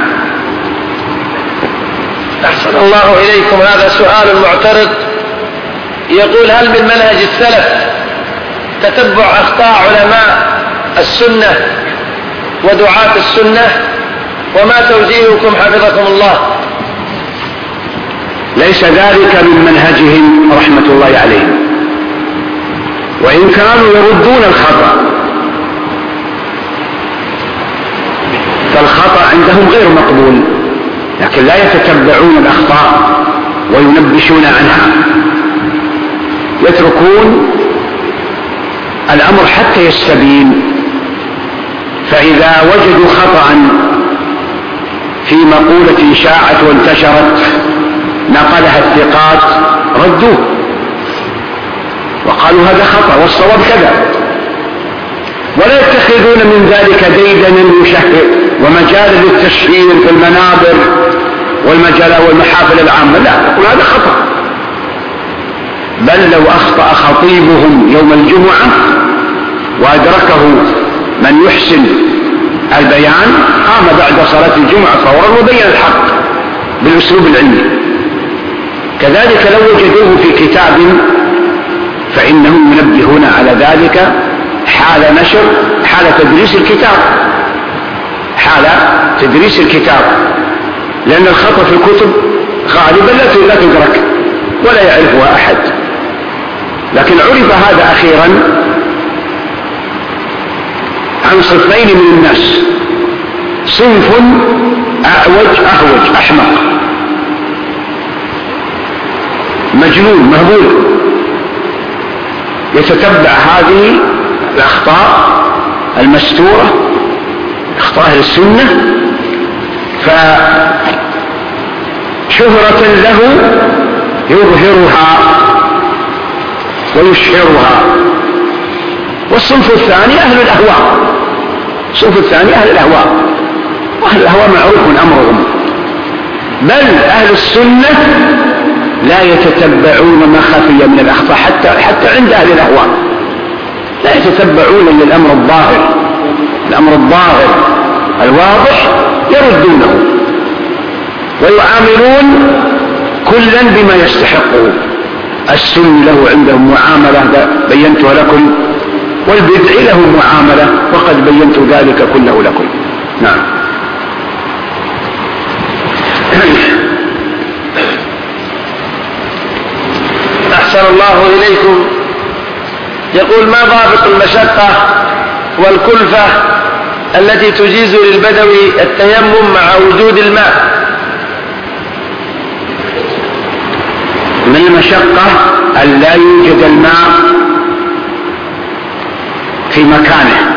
أحسن الله إليكم. هذا سؤال معترض يقول: هل من منهج السلف تتبع أخطاء علماء السنة ودعاة السنة؟ وما توجيهكم حفظكم الله؟ ليس ذلك من منهجهم رحمة الله عليهم، وإن كانوا يردون الخطأ فالخطأ عندهم غير مقبول، لكن لا يتتبعون الأخطاء وينبشون عنها، يتركون الأمر حتى يستبين، فإذا وجدوا خطأ في مقولة شاعت وانتشرت نقلها الثقات ردوه وقالوا هذا خطأ والصواب كذا، ولا يتخذون من ذلك ديدنا يشهر ومجالا للتشهير في المنابر والمجال والمحافل العامة، لا، يقول هذا خطأ. بل لو أخطأ خطيبهم يوم الجمعة وأدركه من يحسن البيان قام بعد صلاة الجمعة فورا وبين الحق بالأسلوب العلمي. كذلك لو وجدوه في كتاب فإنهم ينبهون على ذلك حال نشر حال تدريس الكتاب حال تدريس الكتاب لأن الخطأ في الكتب غالبا لا تدرك ولا يعرفها أحد، لكن عرف هذا أخيرا عن صنفين من الناس: صنف أعوج أهوج أحمق مجنون مهبول يتتبع هذه الأخطاء المستورة أخطاء أهل السنة، فشهرة له يظهرها ويشهرها. والصنف الثاني أهل الأهواء الصنف الثاني أهل الأهواء وأهل الأهواء معروف أمرهم، بل أهل السنة لا يتتبعون ما خفي من الأخطاء حتى, حتى عند أهل الأهواء لا يتتبعون للأمر الظاهر الأمر الظاهر الواضح يردونه ويعاملون كلا بما يستحقه. السن له عندهم معاملة بينتها لكم، والبدع له معاملة وقد بينت ذلك كله لكم. نعم. أحسن الله إليكم. يقول: ما ضابط المشقة والكلفة التي تجيز للبدوي التيمم مع وجود الماء؟ من المشقة أن لا يوجد الماء في مكانه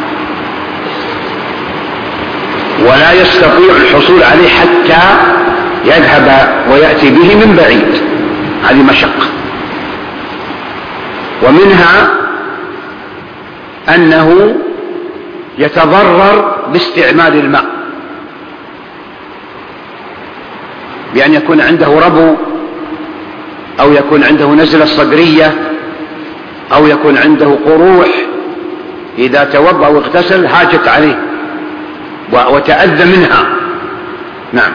ولا يستطيع الحصول عليه حتى يذهب ويأتي به من بعيد، هذه مشقة. ومنها أنه يتضرر باستعمال الماء بأن يكون عنده ربو أو يكون عنده نزلة صدرية أو يكون عنده قروح، إذا توضأ واغتسل هاجت عليه وتأذى منها. نعم.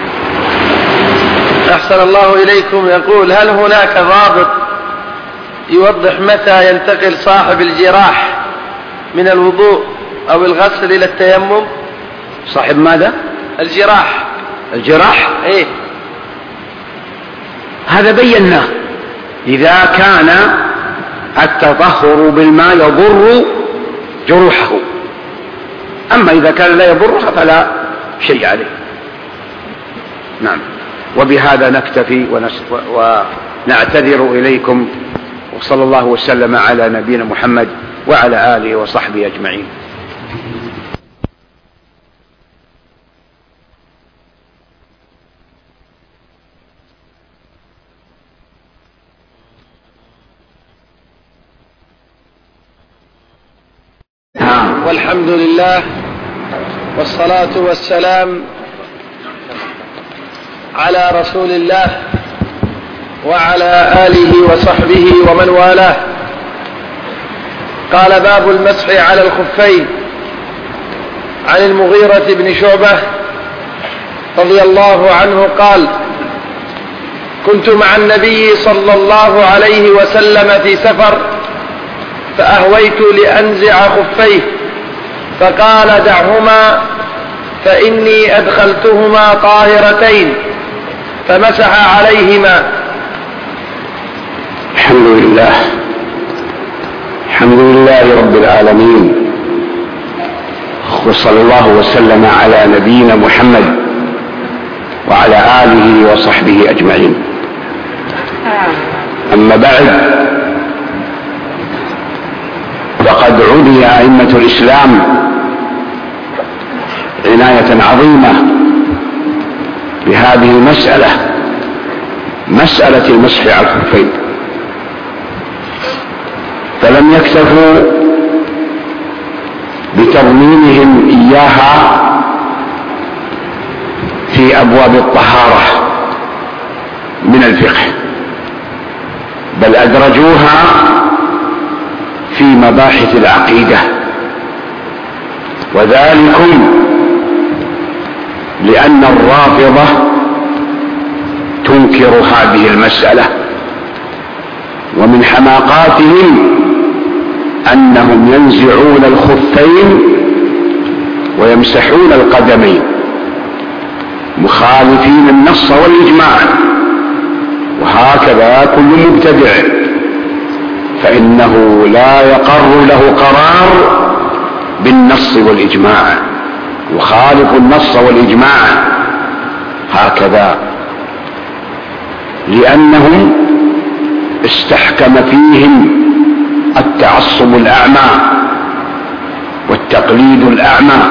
أحسن الله إليكم. يقول: هل هناك ضابط يوضح متى ينتقل صاحب الجراح من الوضوء أو الغسل إلى التيمم. صاحب ماذا؟ الجراح. الجراح إيه؟ هذا بيناه. إذا كان التطهر بالماء يضر جروحه، أما إذا كان لا يضرها فلا شيء عليه. نعم. وبهذا نكتفي ونعتذر إليكم، وصلى الله وسلم على نبينا محمد وعلى آله وصحبه أجمعين. والحمد لله والصلاة والسلام على رسول الله وعلى آله وصحبه ومن والاه. قال: باب المسح على الخفين. عن المغيرة بن شعبة رضي الله عنه قال: كنت مع النبي صلى الله عليه وسلم في سفر، فأهويت لأنزع خفيه، فقال: دعهما فإني أدخلتهما طاهرتين، فمسح عليهما. الحمد لله الحمد لله رب العالمين، وصلى الله وسلم على نبينا محمد وعلى آله وصحبه أجمعين. أما بعد، فقد عني أئمة الإسلام عناية عظيمة بهذه المسألة، مسألة المسح على الخفين، فلم يكتفوا بتضمينهم إياها في أبواب الطهارة من الفقه، بل أدرجوها في مباحث العقيدة، وذلكم لأن الرافضة تنكر هذه المسألة، ومن حماقاتهم أنهم ينزعون الخفين ويمسحون القدمين مخالفين النص والإجماع، وهكذا كل مبتدع فإنه لا يقر له قرار بالنص والإجماع، وخالف النص والإجماع هكذا، لأنهم استحكم فيهم التعصب الأعمى والتقليد الأعمى.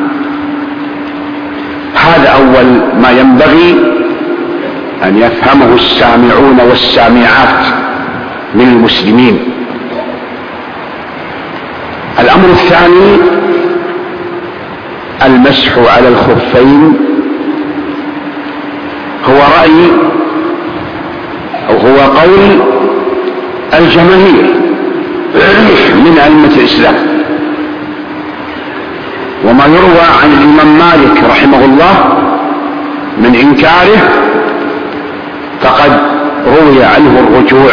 هذا أول ما ينبغي أن يفهمه السامعون والسامعات من المسلمين. الأمر الثاني: المسح على الخفين هو رأي أو هو قول الجماهير من أئمة الإسلام، وما يروى عن الإمام مالك رحمه الله من إنكاره فقد روي عنه الرجوع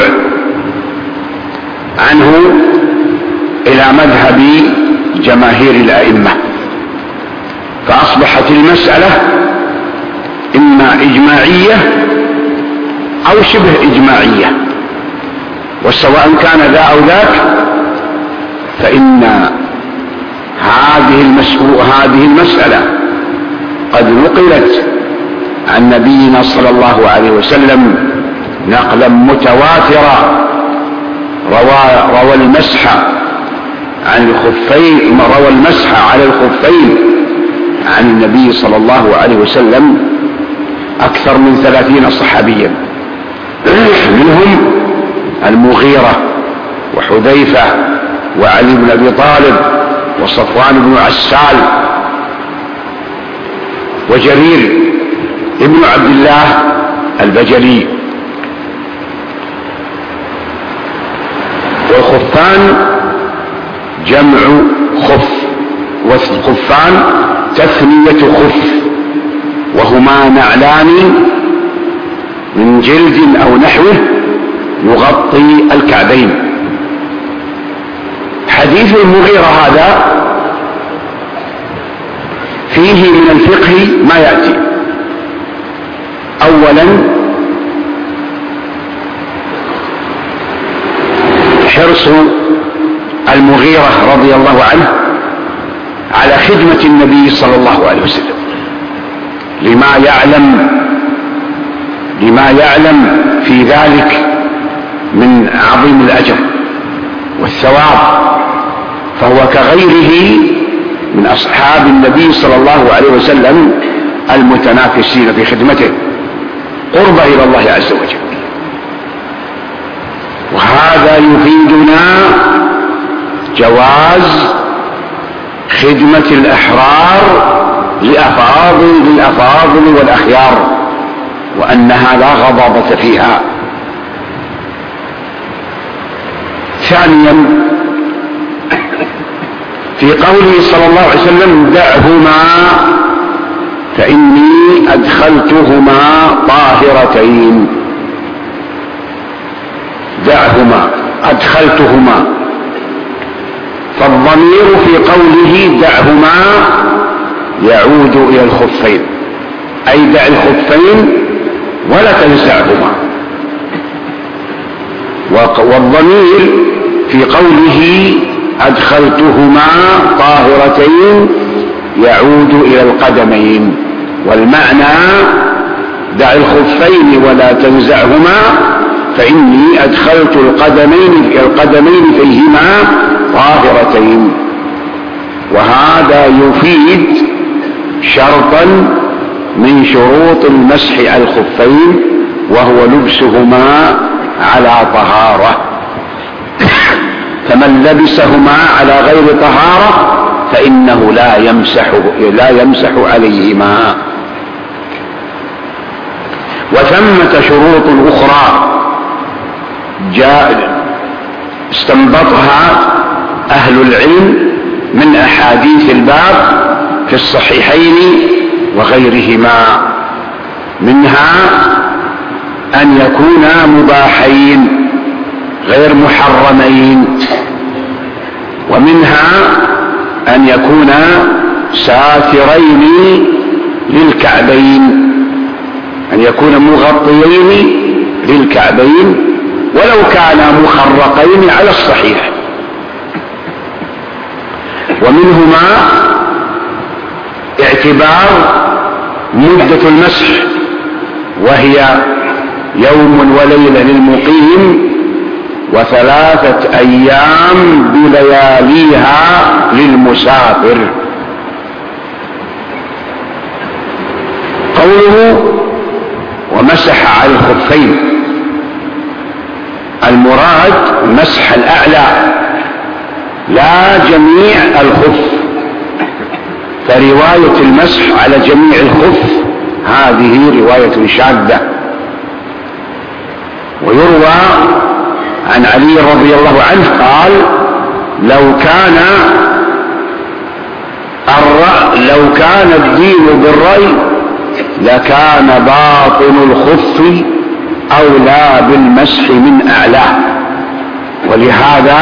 عنه إلى مذهب جماهير الأئمة، فأصبحت المسألة إما إجماعية أو شبه إجماعية، وسواء كان ذا أو ذاك فإن هذه المسؤول هذه المسألة قد نقلت عن نبينا صلى الله عليه وسلم نقلا متواترا، روى, روى المسح عن الخفين روى المسح على الخفين عن النبي صلى الله عليه وسلم أكثر من ثلاثين صحابيا، منهم المغيرة وحذيفة وعلي بن أبي طالب وصفوان بن عسال وجرير ابن عبد الله البجلي. والخفان جمع خف، والخفان تثنية خف، وهما نعلان من جلد أو نحوه يغطي الكعبين. حديث المغيرة هذا فيه من الفقه ما يأتي. أولا حرص المغيرة رضي الله عنه على خدمة النبي صلى الله عليه وسلم، لما يعلم لما يعلم في ذلك من عظيم الأجر والثواب، فهو كغيره من أصحاب النبي صلى الله عليه وسلم المتنافسين في خدمته قرب إلى الله عز وجل. وهذا يفيدنا جواز خدمة الأحرار لأفاضل للأفاضل والأخيار، وأنها لا غضاضة فيها. ثانيا في قوله صلى الله عليه وسلم دعهما فإني أدخلتهما طاهرتين، دعهما أدخلتهما، فالضمير في قوله دعهما يعود إلى الخفين، أي دع الخفين ولا تنزعهما. والضمير في قوله أدخلتهما طاهرتين يعود إلى القدمين، والمعنى دع الخفين ولا تنزعهما فإني أدخلت القدمين القدمين فيهما طاهرتين. وهذا يفيد شرطا من شروط المسح على الخفين، وهو لبسهما على طهارة، فمن لبسهما على غير طهارة فإنه لا يمسح لا يمسح عليهما. وثمة شروط أخرى جاء استنبطها أهل العلم من أحاديث الباب في الصحيحين وغيرهما، منها أن يكونا مباحين غير محرمين، ومنها أن يكونا ساترين للكعبين، أن يكونا مغطيين للكعبين ولو كانا مخرقين على الصحيح. ومنهما اعتبار مدة المسح، وهي يوم وليلة للمقيم وثلاثة أيام بلياليها للمسافر. قوله ومسح على الخفين، المراد مسح الأعلى لا جميع الخف، فرواية المسح على جميع الخف هذه رواية شاذة. ويروى عن علي رضي الله عنه قال لو كان الرأي لو كان الدين بالرأي لكان باطن الخف أولى بالمسح من أعلاه. ولهذا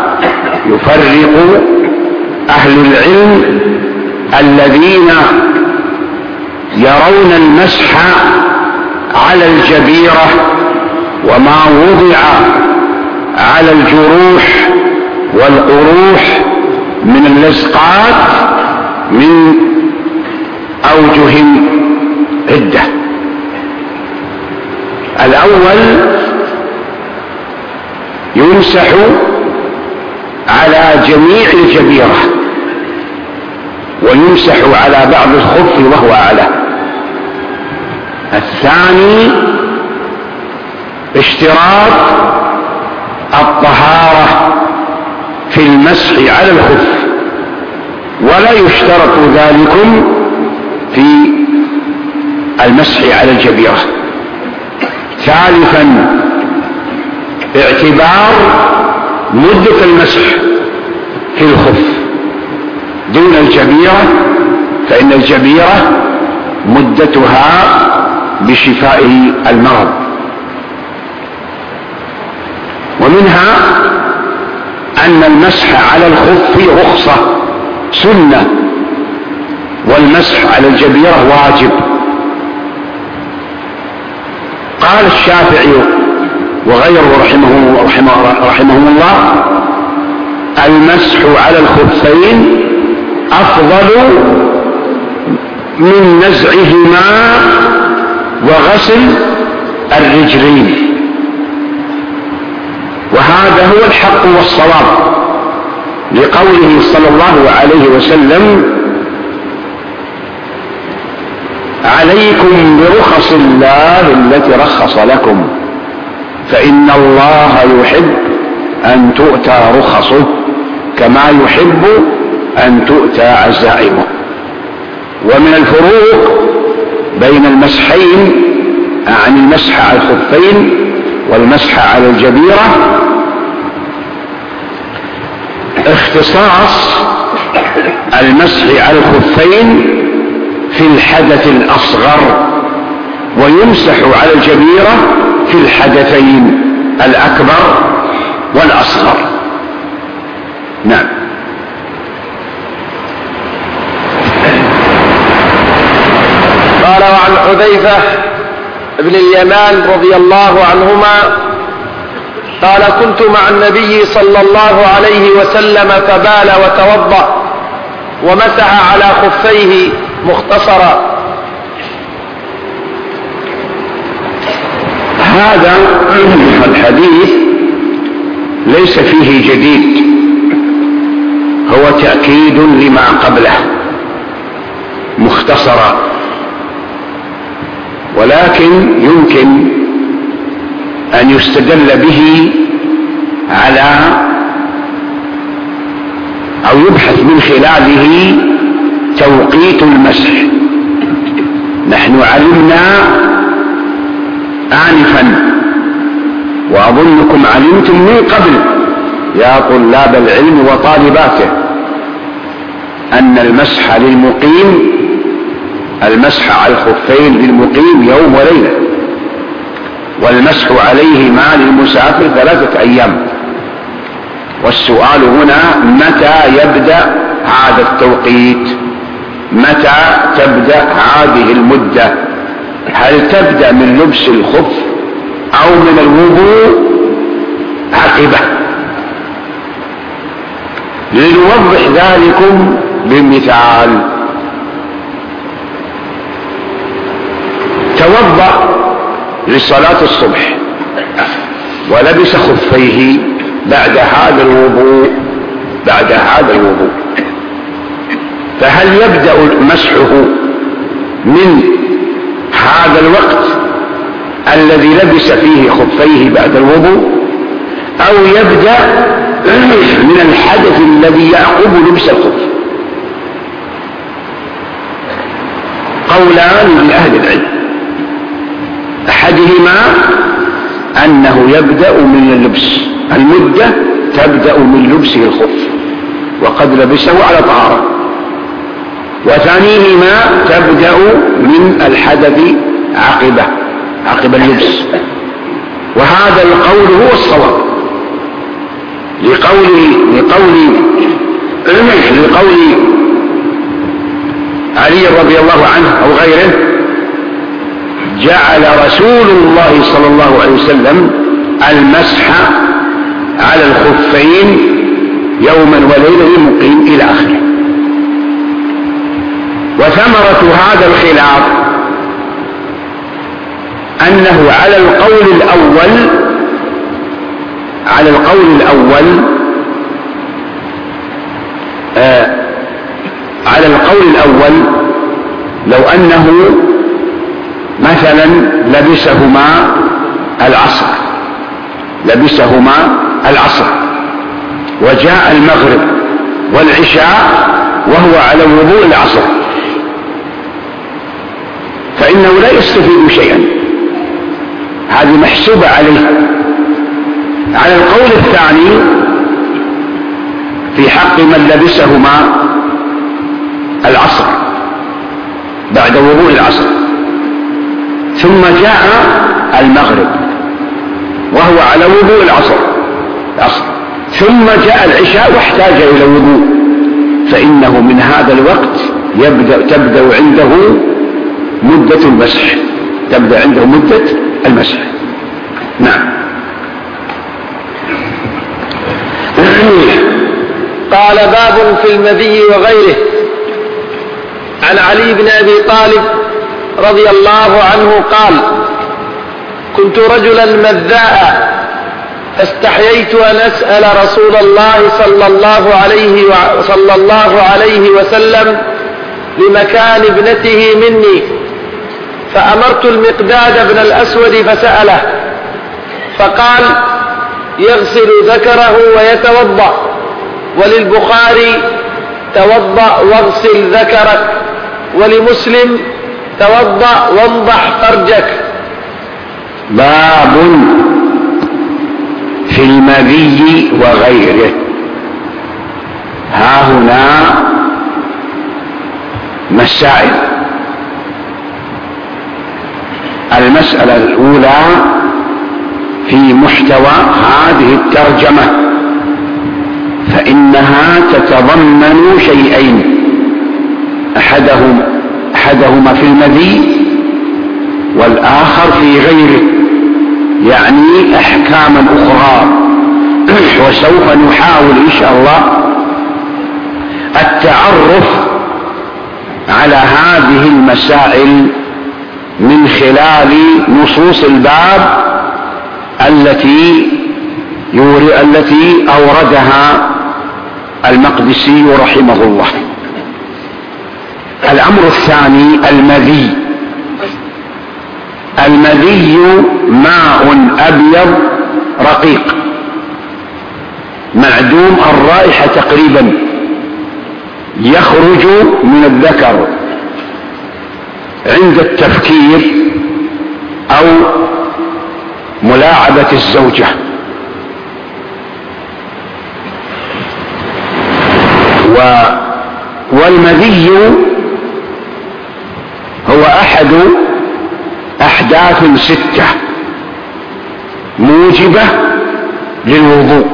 يفرق أهل العلم الذين يرون المسح على الجبيرة وما وضع على الجروح والقروح من اللزقات من أوجه عدة. الأول يمسح على جميع الجبيرة ويمسح على بعض الخف وهو أعلى. الثاني اشتراط الطهارة في المسح على الخف، ولا يشترط ذلكم في المسح على الجبيرة. ثالثا اعتبار مدة المسح في الخف دون الجبيرة، فإن الجبيرة مدتها بشفاء المرض. ومنها أن المسح على الخف رخصة سنة، والمسح على الجبيرة واجب. قال الشافعي وغيره رحمه رحمه رحمهم الله: المسح على الخفين أفضل من نزعهما وغسل الرجلين، وهذا هو الحق والصواب، لقوله صلى الله عليه وسلم: عليكم برخص الله التي رخص لكم، فإن الله يحب أن تؤتى رخصه كما يحب أن تؤتى عزائمه. ومن الفروق بين المسحين عن المسح على الخفين والمسح على الجبيرة اختصاص المسح على الخفين في الحدث الأصغر، ويمسح على الجبيرة في الحدثين الأكبر والأصغر. نعم. قال: وعن حذيفة بن اليمان رضي الله عنهما قال: كنت مع النبي صلى الله عليه وسلم فبال وتوضأ ومسح على خفيه مختصرا. هذا الحديث ليس فيه جديد، هو تأكيد لما قبله مختصرا، ولكن يمكن أن يستدل به على أو يبحث من خلاله توقيت المسح. نحن علمنا آنفا، وأظنكم علمتم من قبل يا طلاب العلم وطالباته، أن المسح للمقيم، المسح على الخفين للمقيم يوم وليلة، والمسح عليهما للمسافر ثلاثة أيام. والسؤال هنا: متى يبدأ هذا التوقيت؟ متى تبدأ هذه المدة؟ هل تبدأ من لبس الخف أو من الوضوء عقبه؟ لنوضح ذلكم بمثال. توضأ لصلاة الصبح ولبس خفيه بعد هذا الوضوء بعد هذا الوضوء فهل يبدأ مسحه من هذا الوقت الذي لبس فيه خفيه بعد الوضوء، أو يبدأ من الحدث الذي يعقب لبس الخف؟ قولان لأهل العلم، أحدهما أنه يبدأ من اللبس، المدة تبدأ من لبسه الخف وقد لبسه على طهارة، وثانيهما تبدأ من الحدث عقبه عقب اللبس. وهذا القول هو الصواب، لقول لقول لقول علي رضي الله عنه أو غيره: جعل رسول الله صلى الله عليه وسلم المسح على الخفين يوما وليلة للمقيم إلى آخره. وثمرة هذا الخلاف أنه على القول الأول على القول الأول آه على القول الأول لو أنه مثلا لبسهما العصر لبسهما العصر وجاء المغرب والعشاء وهو على وضوء العصر، فإنه لا يستفيد شيئا، هذه محسوبة عليه. على القول الثاني في حق من لبسهما العصر بعد وضوء العصر ثم جاء المغرب وهو على وضوء العصر الأصل. ثم جاء العشاء واحتاج إلى وضوء، فإنه من هذا الوقت يبدأ تبدأ عنده مدة المسح، تبدأ عنده مدة المسح. نعم. قال باب في المذي وغيره. عن علي بن أبي طالب رضي الله عنه قال: كنت رجلا مذاء فاستحييت أن أسأل رسول الله صلى الله عليه, صلى الله عليه وسلم لمكان ابنته مني، فأمرت المقداد بن الأسود فسأله، فقال: يغسل ذكره ويتوضأ. وللبخاري: توضأ واغسل ذكرك. ولمسلم: توضأ وانضح فرجك. باب في المذي وغيره. ها هنا مسائل. المسألة الأولى في محتوى هذه الترجمة، فإنها تتضمن شيئين، أحدهم أحدهما في المذي والآخر في غيره، يعني أحكاما أخرى. وسوف نحاول إن شاء الله التعرف على هذه المسائل من خلال نصوص الباب التي يوري التي أوردها المقدسي رحمه الله. الأمر الثاني المذي. المذي ماء أبيض رقيق معدوم الرائحة تقريبا، يخرج من الذكر عند التفكير أو ملاعبة الزوجة. و والمذي هو أحد أحداث ستة موجبة للوضوء،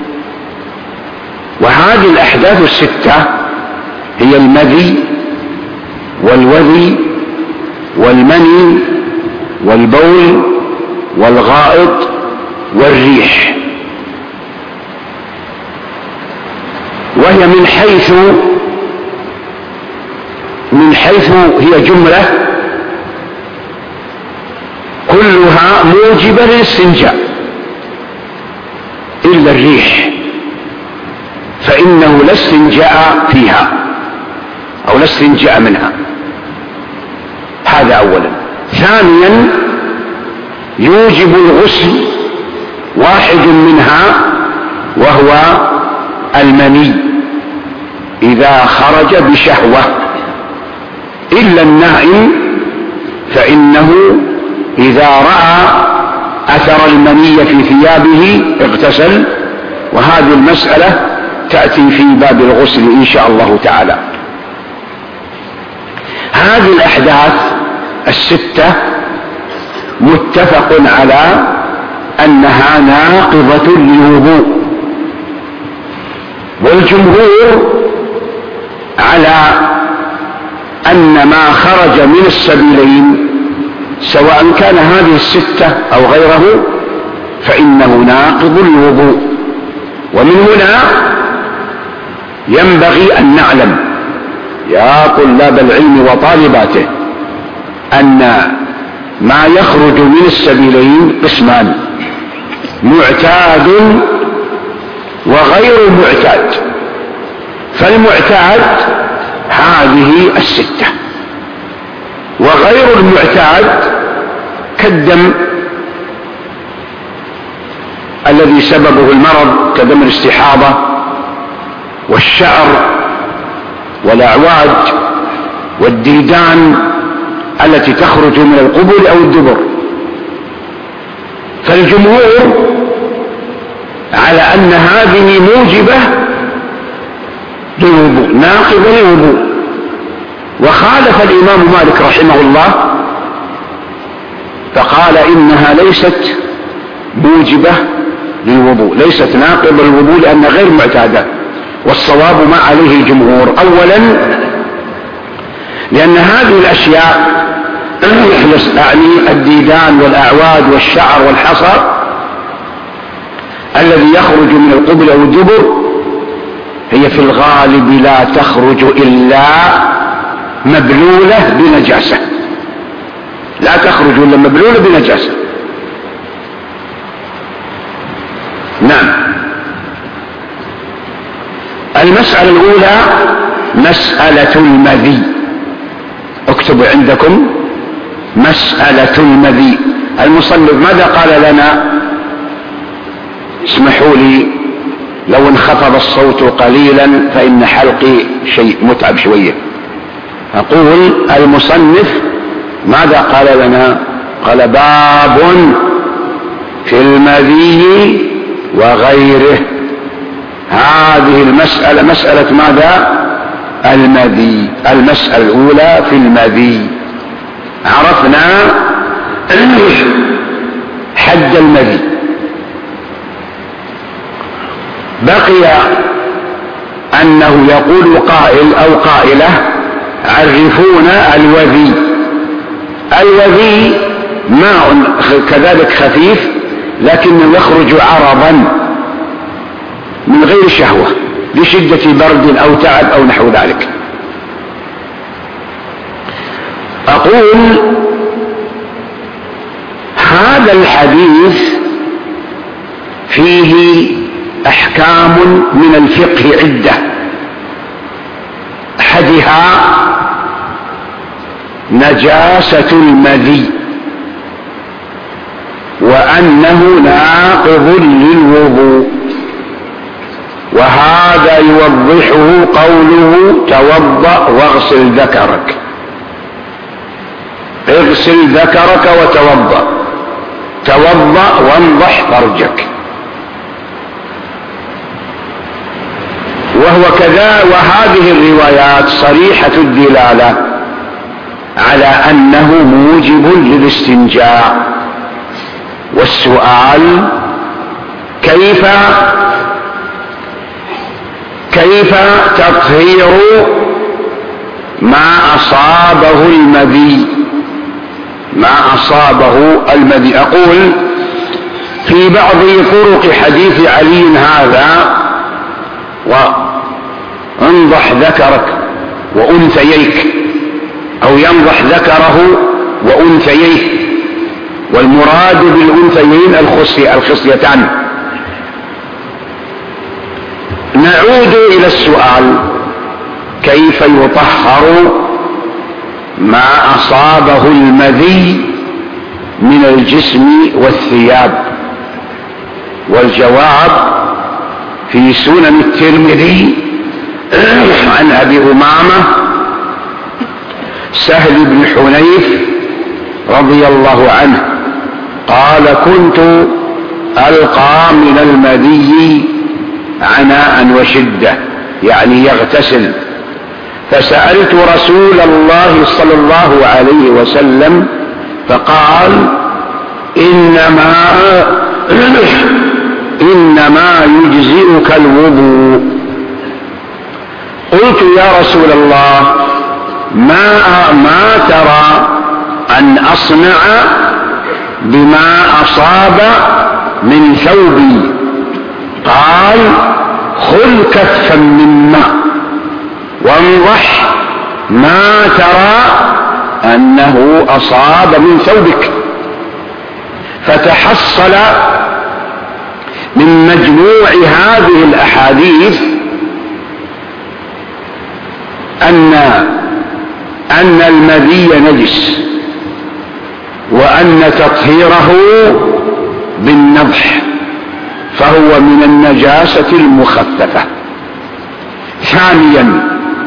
وهذه الأحداث الستة هي المذي والوذي والمني والبول والغائط والريح. وهي من حيث من حيث هي جملة كلها موجبة للاستنجاء إلا الريح، فإنه لا استنجاء فيها أو لا استنجاء منها. هذا أولا. ثانيا يوجب الغسل واحد منها وهو المني إذا خرج بشهوة، إلا النائم فإنه إذا رأى أثر المني في ثيابه اغتسل، وهذه المسألة تأتي في باب الغسل إن شاء الله تعالى. هذه الأحداث الستة متفق على أنها ناقضة للوضوء، والجمهور على أن ما خرج من السبيلين سواء كان هذه الستة أو غيره فإنه ناقض للوضوء. ومن هنا ينبغي أن نعلم يا طلاب العلم وطالباته أن ما يخرج من السبيلين قسمان: معتاد وغير معتاد. فالمعتاد هذه الستة، وغير المعتاد كالدم الذي سببه المرض كدم الاستحاضة والشعر والأعواج والديدان التي تخرج من القبل أو الدبر. فالجمهور على أن هذه موجبة للوضوء، ناقضة للوضوء. وخالف الإمام مالك رحمه الله فقال إنها ليست موجبة للوضوء، ليست ناقضة للوضوء لأنها غير معتادة، والصواب ما عليه الجمهور. أولا لأن هذه الأشياء يعني الديدان والأعواد والشعر والحصى الذي يخرج من القبل أو الدبر هي في الغالب لا تخرج إلا مبلولة بنجاسة، لا تخرج إلا مبلولة بنجاسة. نعم. المسألة الأولى مسألة المذي، اكتبوا عندكم مسألة المذي. المصنف ماذا قال لنا؟ اسمحوا لي لو انخفض الصوت قليلا فإن حلقي شيء متعب شوية. أقول المصنف ماذا قال لنا؟ قال باب في المذي وغيره. هذه المسألة مسألة ماذا؟ المذي. المسألة الأولى في المذي. عرفنا حد المذي. بقي أنه يقول قائل أو قائلة عرفونا الوذي. الوذي ماء كذلك خفيف لكنه يخرج عرضا من غير شهوة لشدة برد أو تعب أو نحو ذلك. أقول هذا الحديث فيه أحكام من الفقه عدة، أحدها نجاسة المذي وأنه ناقض للوضوء، وهذا يوضحه قوله توضأ واغسل ذكرك. اغسل ذكرك وتوضأ، توضأ وانضح فرجك. وهو كذا. وهذه الروايات صريحة الدلالة على أنه موجب للاستنجاء. والسؤال كيف كيف تطهير ما أصابه المذي ما أصابه المذي. أقول في بعض طرق حديث علي هذا وانضح ذكرك وأنثييك، أو ينضح ذكره وأنثييه، والمراد بالأنثيين الخصية الخصيتان. نعود إلى السؤال كيف يطهر ما أصابه المذي من الجسم والثياب؟ والجواب في سنن الترمذي عن أبي أمامة سهل بن حنيف رضي الله عنه قال كنت ألقى من المذي عناء وشدة، يعني يغتسل، فسألت رسول الله صلى الله عليه وسلم فقال إنما إنما يجزئك الوضوء. قلت يا رسول الله ما ما ترى أن أصنع بما أصاب من ثوبي؟ قال خذ كفا من ماء وانضح ما ترى أنه أصاب من ثوبك. فتحصل من مجموع هذه الأحاديث أن أن المذي نجس، وأن تطهيره بالنضح فهو من النجاسة المخففة. ثانيا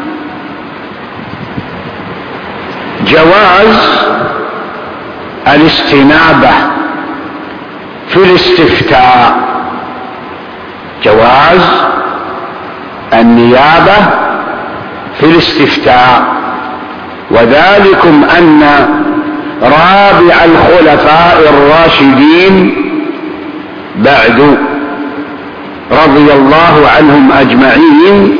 جواز الاستنابة في الاستفتاء، جواز النيابة في الاستفتاء، وذلكم أن رابع الخلفاء الراشدين بعد رضي الله عنهم أجمعين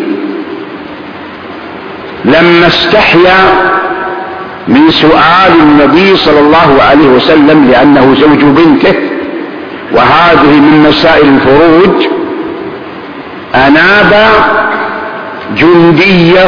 لما استحيا من سؤال النبي صلى الله عليه وسلم لأنه زوج بنته، وهذه من مسائل الفروج، أناب جنديه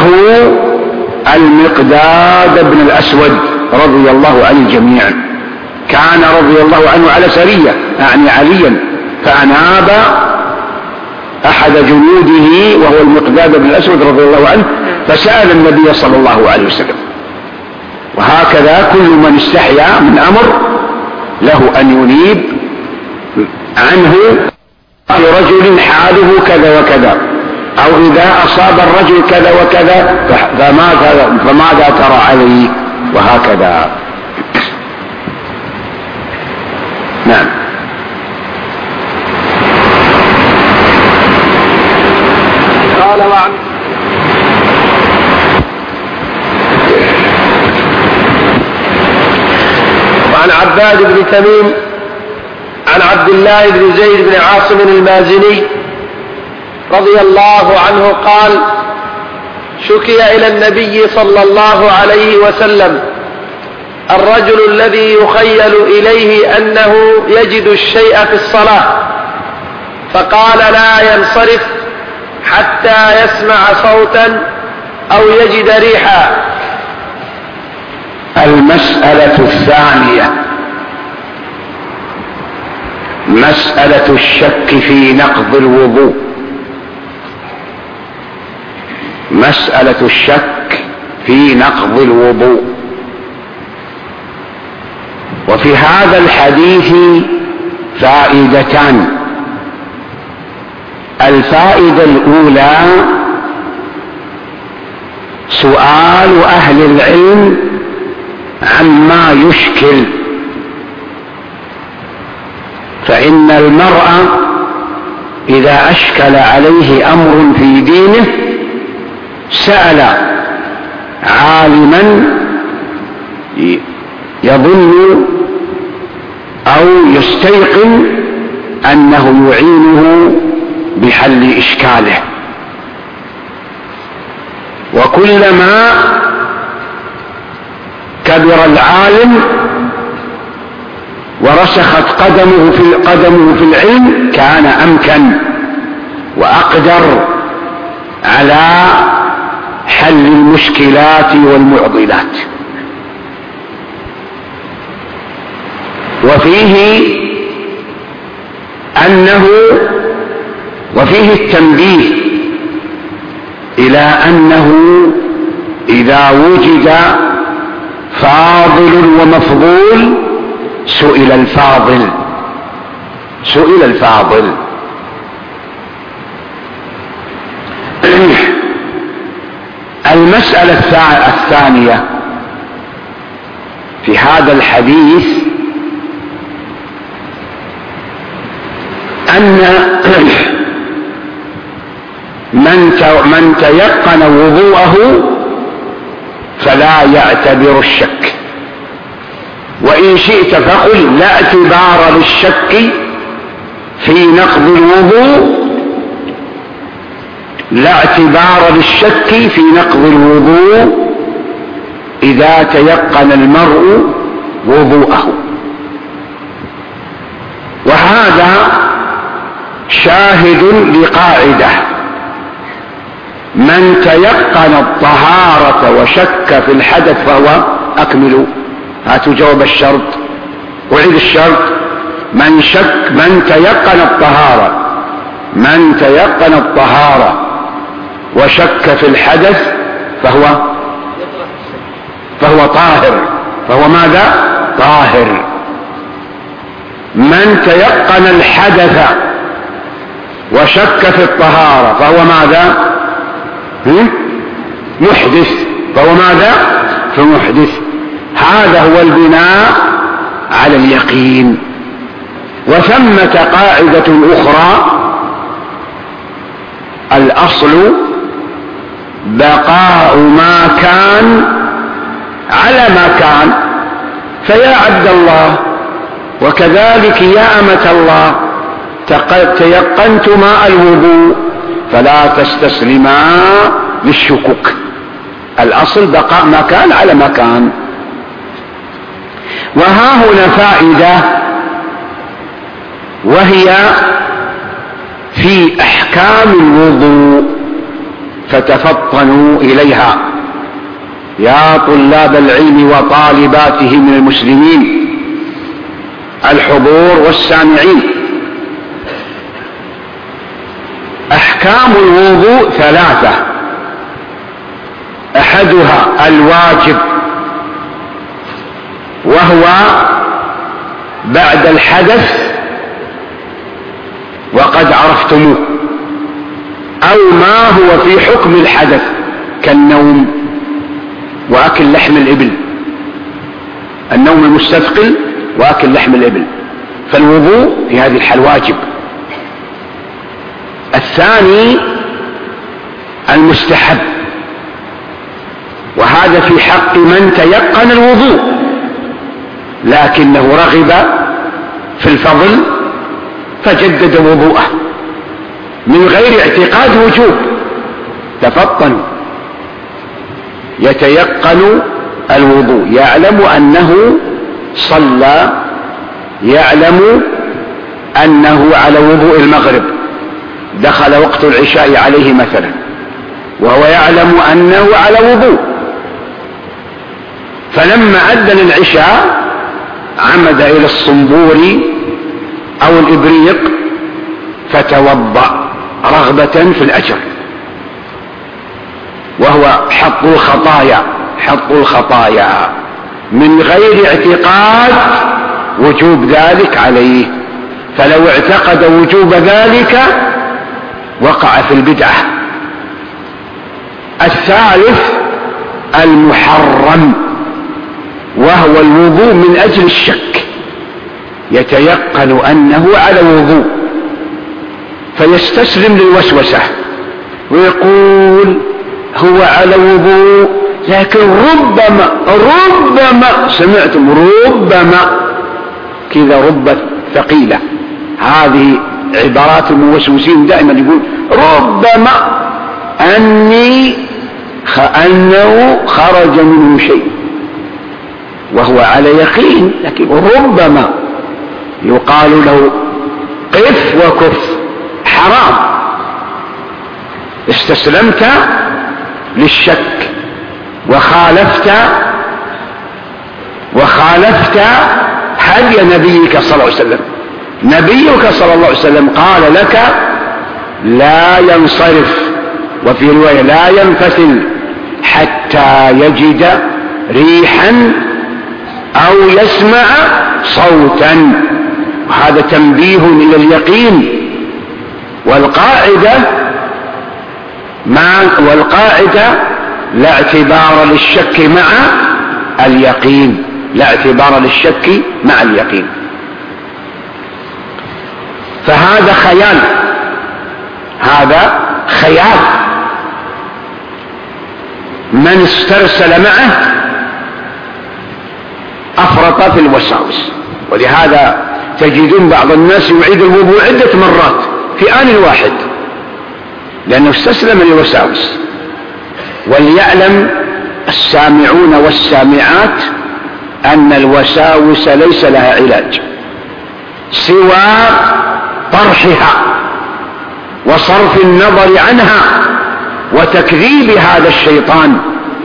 المقداد بن الأسود رضي الله عن الجميع. كان رضي الله عنه على سرية يعني عليا، فأناب أحد جنوده وهو المقداد بن الأسود رضي الله عنه فسأل النبي صلى الله عليه وسلم. وهكذا كل من استحيا من أمر له أن ينيب عنه في رجل حاله كذا وكذا، أو إذا أصاب الرجل كذا وكذا فماذا, فماذا ترى عليه، وهكذا. نعم. قال وعن وعن عباد بن تميم عن عبد الله بن زيد بن عاصم المازني رضي الله عنه قال: شكي إلى النبي صلى الله عليه وسلم الرجل الذي يخيل إليه أنه يجد الشيء في الصلاة، فقال: لا ينصرف حتى يسمع صوتا أو يجد ريحا. المسألة الثانية مسألة الشك في نقض الوضوء. مسألة الشك في نقض الوضوء. وفي هذا الحديث فائدتان. الفائدة الأولى سؤال أهل العلم عما يشكل، فإن المرء إذا أشكل عليه أمر في دينه سأل عالما يظن أو يستيقن أنه يعينه بحل إشكاله. وكلما كبر العالم ورسخت قدمه في قدمه في العلم كان أمكن وأقدر على حل المشكلات والمعضلات. وفيه أنه وفيه التنبيه إلى أنه إذا وجد فاضل ومفضول سئل الفاضل سئل الفاضل المسألة الثانية في هذا الحديث أن من تيقن وضوءه فلا يعتبر الشك. وإن شئت فقل لا اعتبار للشك في نقض الوضوء لا اعتبار للشك في نقض الوضوء إذا تيقن المرء وضوءه. وهذا شاهد لقاعدة: من تيقن الطهارة وشك في الحدث فهو أكملوا. هاتوا جواب الشرط، أعيد الشرط: من شك من تيقن الطهارة من تيقن الطهارة وشك في الحدث فهو فهو طاهر فهو ماذا؟ طاهر. من تيقن الحدث وشك في الطهارة فهو ماذا؟ محدث فهو ماذا؟ فمحدث. هذا هو البناء على اليقين. وثمة قاعدة أخرى: الأصل بقاء ما كان على ما كان. فيا عبد الله وكذلك يا أمة الله تيقنتما الوضوء فلا تستسلما للشكوك. الأصل بقاء ما كان على ما كان. وها هنا فائدة، وهي في أحكام الوضوء، فتفطنوا إليها يا طلاب العلم وطالباته من المسلمين الحضور والسامعين. أحكام الوضوء ثلاثة، أحدها الواجب، وهو بعد الحدث وقد عرفتموه، أو ما هو في حكم الحدث كالنوم وأكل لحم الإبل، النوم المستثقل وأكل لحم الإبل، فالوضوء في هذه الحال واجب. الثاني المستحب، وهذا في حق من تيقن الوضوء لكنه رغب في الفضل فجدد وضوءه من غير اعتقاد وجوب. تفطن، يتيقن الوضوء، يعلم أنه صلى، يعلم أنه على وضوء المغرب، دخل وقت العشاء عليه مثلا وهو يعلم أنه على وضوء، فلما أذن العشاء عمد إلى الصنبور أو الإبريق فتوضأ رغبة في الأجر، وهو حط الخطايا حط الخطايا من غير اعتقاد وجوب ذلك عليه، فلو اعتقد وجوب ذلك وقع في البدعة. الثالث المحرم، وهو الوضوء من أجل الشك، يتيقن أنه على وضوء فيستسلم للوسوسة ويقول هو على وضوء، لكن ربما ربما سمعتم ربما كذا، رب ثقيلة، هذه عبارات الموسوسين دائما يقول ربما أني أنه خرج منه شيء وهو على يقين، لكن ربما يقال له قف وكف، حرام، استسلمت للشك وخالفت وخالفت هدي نبيك صلى الله عليه وسلم. نبيك صلى الله عليه وسلم قال لك لا ينصرف، وفي رواية لا ينفتل حتى يجد ريحا أو يسمع صوتا، وهذا تنبيه إلى اليقين. والقاعدة ما والقاعدة لا اعتبار للشك مع اليقين، لا اعتبار للشك مع اليقين. فهذا خيال، هذا خيال من استرسل معه أفرط في الوساوس. ولهذا تجدون بعض الناس يعيد الوضوء عدة مرات في آن واحد لأنه استسلم للوساوس. وليعلم السامعون والسامعات أن الوساوس ليس لها علاج سوى طرحها وصرف النظر عنها وتكذيب هذا الشيطان.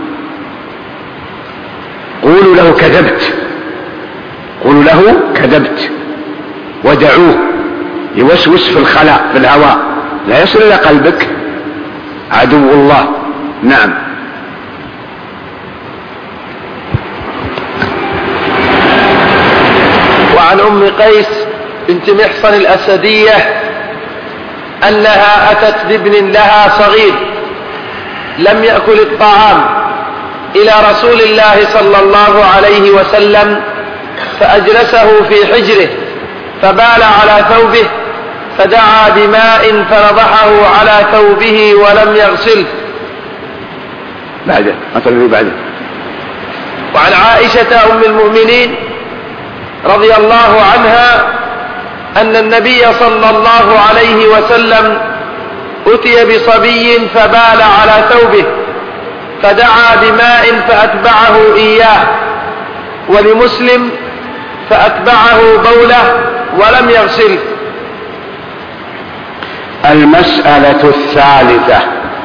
قولوا له كذبت، قولوا له كذبت، ودعوه يوسوس في الخلاء في الهواء، لا يصل إلى قلبك، عدو الله. نعم. وعن أم قيس بنت محصن الأسدية أنها أتت بابن لها صغير لم يأكل الطعام إلى رسول الله صلى الله عليه وسلم، فأجلسه في حجره فبال على ثوبه، فدعا بماء فنضحه على ثوبه ولم يغسله. بعده أطلبه بعده. وعن عائشة أم المؤمنين رضي الله عنها أن النبي صلى الله عليه وسلم أتي بصبي فبال على ثوبه فدعا بماء فأتبعه إياه، ولمسلم فأتبعه بوله ولم يغسله. المسألة الثالثة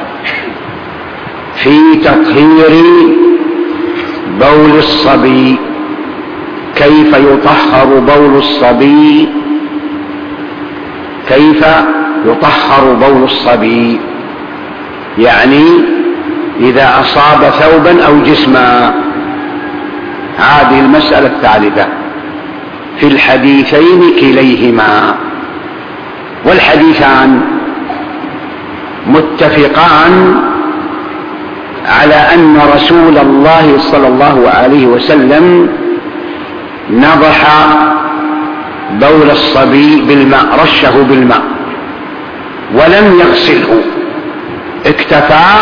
في تطهير بول الصبي. كيف يطهر بول الصبي؟ كيف يطهر بول الصبي؟ يعني إذا أصاب ثوبا أو جسما. هذه المسألة الثالثة في الحديثين كليهما، والحديثان متفقان على أن رسول الله صلى الله عليه وسلم نضح بول الصبي بالماء، رشه بالماء ولم يغسله، اكتفى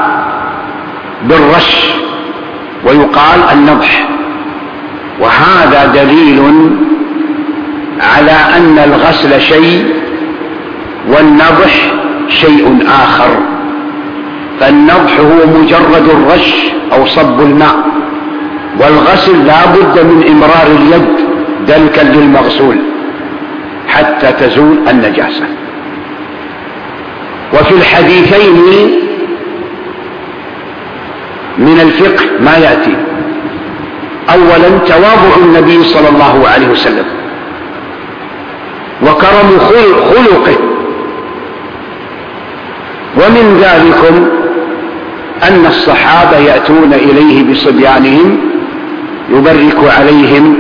بالرش ويقال النضح. وهذا دليل على أن الغسل شيء والنضح شيء آخر. فالنضح هو مجرد الرش أو صب الماء، والغسل لا بد من إمرار اليد دلكا للمغسول حتى تزول النجاسة. وفي الحديثين من الفقه ما يأتي: أولا تواضع النبي صلى الله عليه وسلم وكرم خلقه، ومن ذلكم أن الصحابة يأتون إليه بصبيانهم يبرك عليهم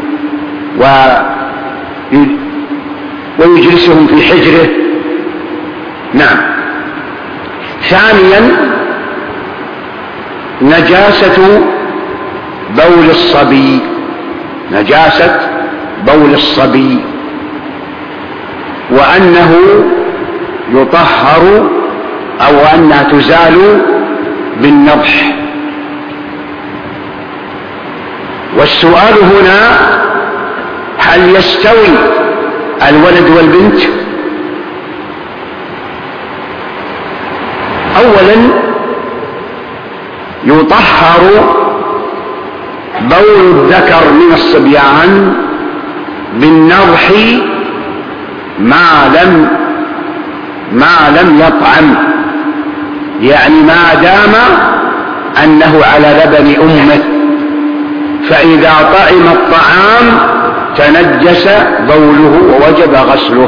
ويجلسهم في حجره. نعم. ثانيا نجاسة بول الصبي، نجاسة بول الصبي، وأنه يطهر أو أنها تزال بالنضح. والسؤال هنا: هل يستوي الولد والبنت؟ أولا يطهر بول الذكر من الصبيان بالنضح ما لم ما لم يطعم، يعني ما دام أنه على لبن أمه، فإذا طعم الطعام تنجس بوله ووجب غسله.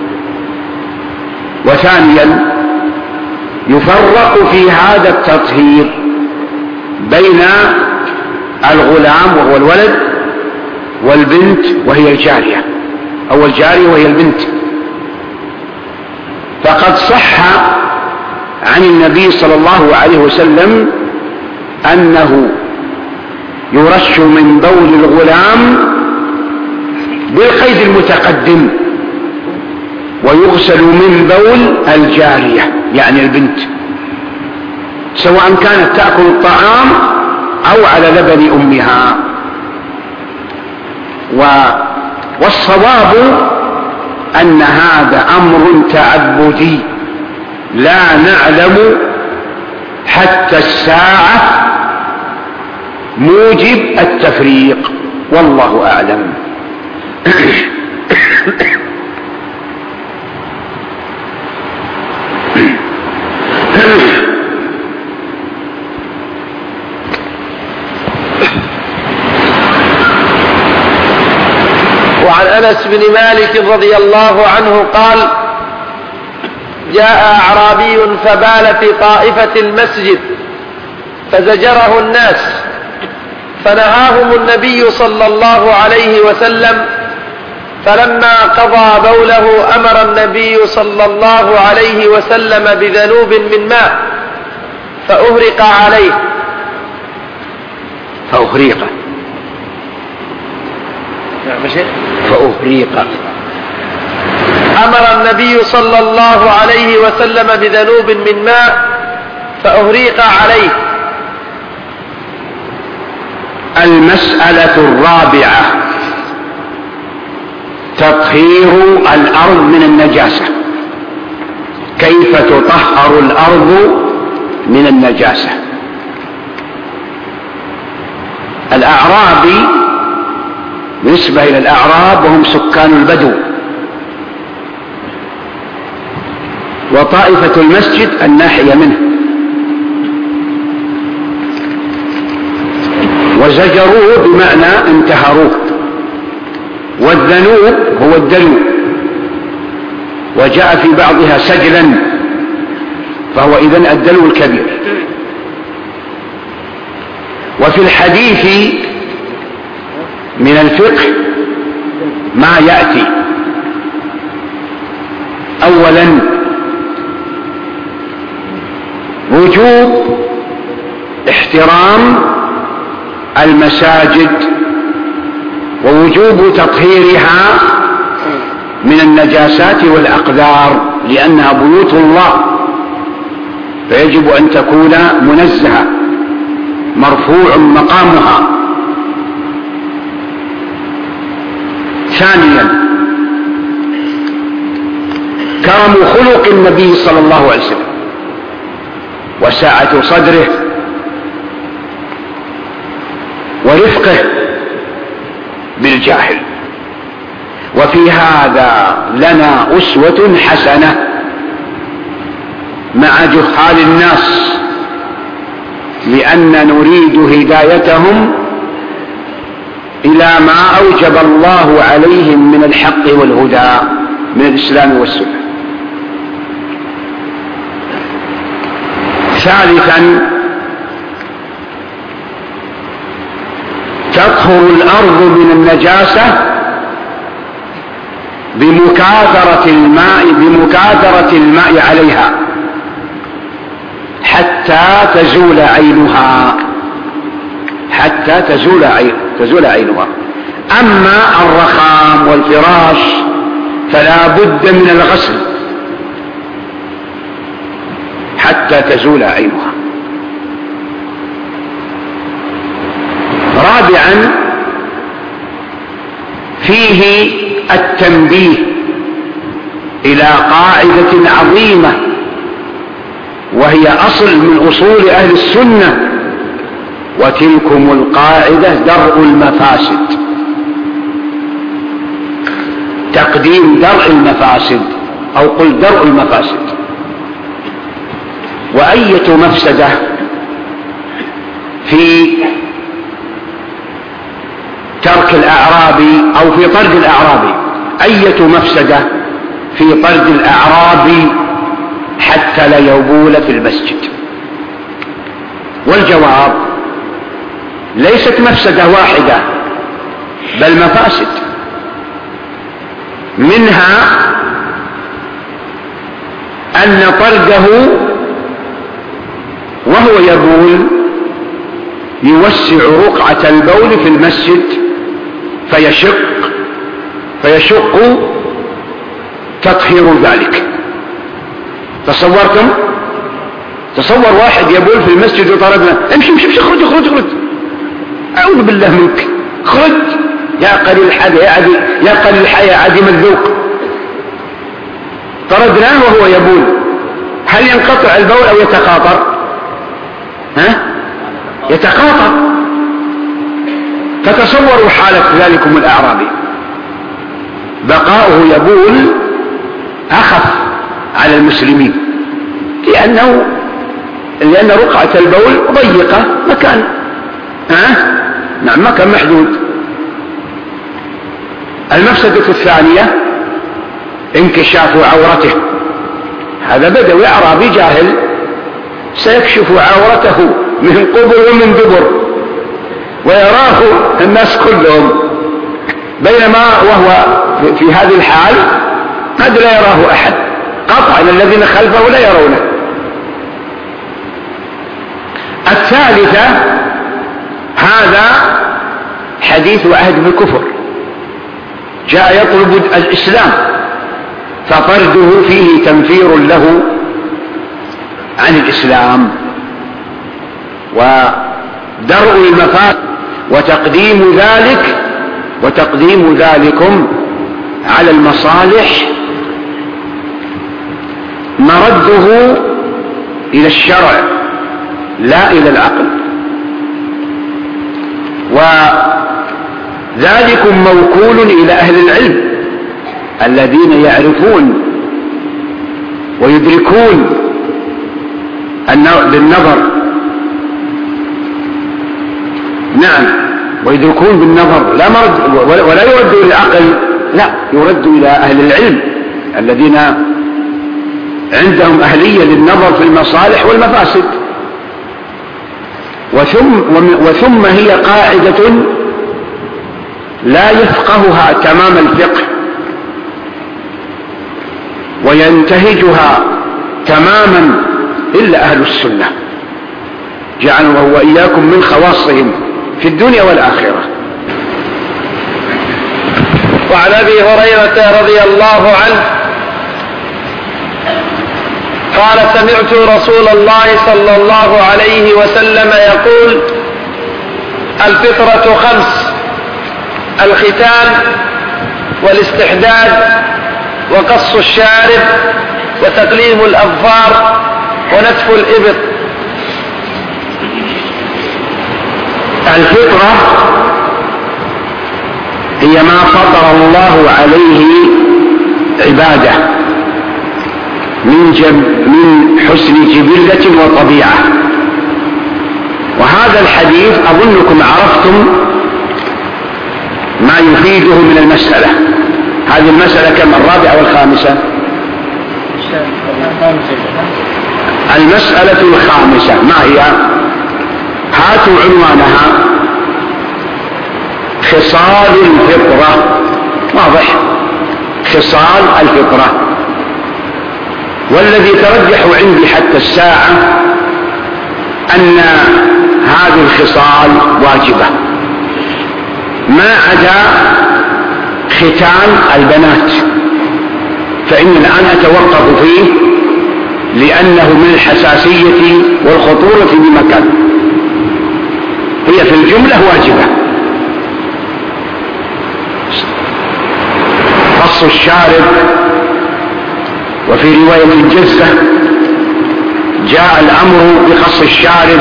وثانيا يفرق في هذا التطهير بين الغلام وهو الولد والبنت وهي الجارية، أو الجارية وهي البنت. فقد صح عن النبي صلى الله عليه وسلم أنه يرش من بول الغلام بالقيد المتقدم، ويغسل من بول الجارية يعني البنت، سواء كانت تأكل الطعام أو على لبن أمها. والصواب أن هذا أمر تعبدي لا نعلم حتى الساعة موجب التفريق، والله أعلم. وعن أنس بن مالك رضي الله عنه قال: جاء أعرابي فبال في طائفة المسجد فزجره الناس، فنهاهم النبي صلى الله عليه وسلم، فلما قضى بوله أمر النبي صلى الله عليه وسلم بذنوب من ماء فأهرق عليه فأهريق فأهريق أمر النبي صلى الله عليه وسلم بذنوب من ماء فأهريق عليه. المسألة الرابعة تطهير الأرض من النجاسة. كيف تطهر الأرض من النجاسة؟ الأعرابي بالنسبة إلى الأعراب وهم سكان البدو، وطائفة المسجد الناحية منه، وزجروه بمعنى انتهروه. والذنوب هو الدلو، وجاء في بعضها سجلا، فهو إذن الدلو الكبير. وفي الحديث من الفقه ما يأتي: أولا وجوب احترام المساجد ووجوب تطهيرها من النجاسات والأقذار، لأنها بيوت الله، فيجب أن تكون منزهة مرفوع مقامها. ثانيا كرم خلق النبي صلى الله عليه وسلم وسعة صدره ورفقه بالجاهل. وفي هذا لنا أسوة حسنة مع جهال الناس، لأن نريد هدايتهم إلى ما أوجب الله عليهم من الحق والهدى من الإسلام والسنة. ثالثا تطهر الأرض من النجاسة بمكاثرة الماء بمكاثرة الماء عليها حتى تزول عينها حتى تزول عين تزول عينها. أما الرخام والفراش فلا بد من الغسل حتى تزول عينها. رابعا فيه التنبيه إلى قاعدة عظيمة، وهي أصل من أصول أهل السنة، وتلكم القاعدة درء المفاسد، تقديم درء المفاسد أو قل درء المفاسد. وأية مفسدة في ترك الأعرابي أو في طرد الأعرابي، أية مفسدة في طرد الأعرابي حتى لا يبول في المسجد؟ والجواب ليست مفسدة واحدة بل مفاسد. منها أن طرده وهو يبول يوسع رقعة البول في المسجد فيشق فيشق تطهير ذلك. تصورتم؟ تصور واحد يبول في المسجد وطردنا: امشي امشي امشي اخرج اخرج اخرج، اعوذ بالله منك، اخرج يا قليل الحياة يا عدي يا قليل الحياة عديم الذوق. طردناه وهو يبول، هل ينقطع البول او يتقاطر؟ ها؟ يتقاطر. فتصوروا حالة ذلكم الأعرابي، بقاؤه يبول أخف على المسلمين، لأنه لأن رقعة البول ضيقة، مكان ها؟ نعم مكان محدود. المفسدة الثانية انكشاف عورته. هذا بدوي أعرابي جاهل سيكشف عورته من قبل ومن دبر ويراه الناس كلهم، بينما وهو في هذه الحال قد لا يراه أحد، قطعا الذين خلفه لا يرونه. الثالثة هذا حديث عهد بالكفر، جاء يطلب الإسلام، فطرده فيه تنفير له عن الإسلام ودرء المفاسد وتقديم ذلك وتقديم ذلكم على المصالح مرده إلى الشرع لا إلى العقل، وذلكم موكول إلى أهل العلم الذين يعرفون ويدركون بالنظر، نعم، ويدركون بالنظر لا مرد ولا يرد إلى العقل، لا، يرد إلى أهل العلم الذين عندهم أهلية للنظر في المصالح والمفاسد. وثم, وثم هي قاعدة لا يفقهها تمام الفقه وينتهجها تماما إلا أهل السنة، جعلنا وإياكم من خواصهم في الدنيا والآخرة. وعن أبي هريرة رضي الله عنه قال سمعت رسول الله صلى الله عليه وسلم يقول الفطرة خمس: الختان والاستحداد وقص الشارب وتقليم الأظفار ونتف الإبط. الفطرة هي ما فطر الله عليه عباده من, جب من حسن جبلة وطبيعة. وهذا الحديث أظنكم عرفتم ما يفيده من المسألة. هذه المسألة كم؟ الرابعة والخامسة؟ المسألة الخامسة ما هي؟ هاتوا عنوانها: خصال الفطرة. واضح؟ خصال الفطرة. والذي ترجح عندي حتى الساعة أن هذه الخصال واجبة ما عدا ختان البنات، فإن الآن أتوقف فيه لأنه من الحساسية والخطورة بمكان. هي في الجملة واجبة. قص الشارب، وفي رواية الجزة جاء الأمر بقص الشارب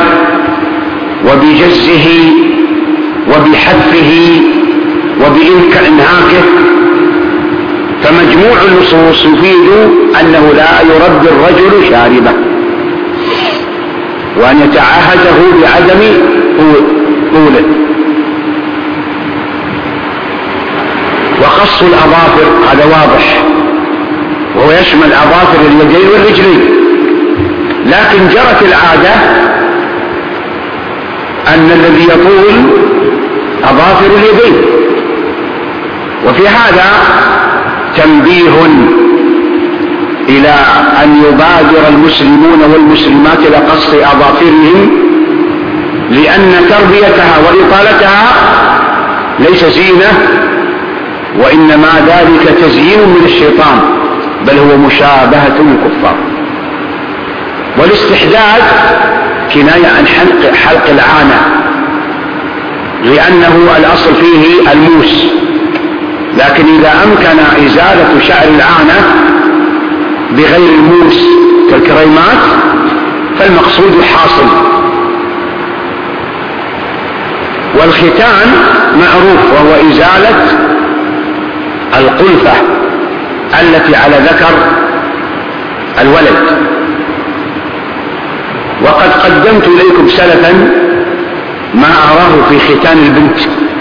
وبجزه وبحفه وبإنهاكه، فمجموع النصوص يفيد أنه لا يرد الرجل شاربه وأن يتعهده بعدم طوله. وقص الأظافر هذا واضح، وهو يشمل أظافر اليدين والرجلين، لكن جرت العادة أن الذي يطول أظافر اليدين. وفي هذا تنبيه إلى أن يبادر المسلمون والمسلمات إلى قص أظافرهم، لأن تربيتها وإطالتها ليس زينة، وإنما ذلك تزيين من الشيطان، بل هو مشابهة الكفار. والاستحداد كناية عن حلق, حلق العانة، لأنه الأصل فيه الموس، لكن إذا أمكن إزالة شعر العانة بغير الموس كالكريمات فالمقصود حاصل. والختان معروف، وهو إزالة القلفة التي على ذكر الولد. وقد قدمت إليكم سلفا ما أراه في ختان البنت.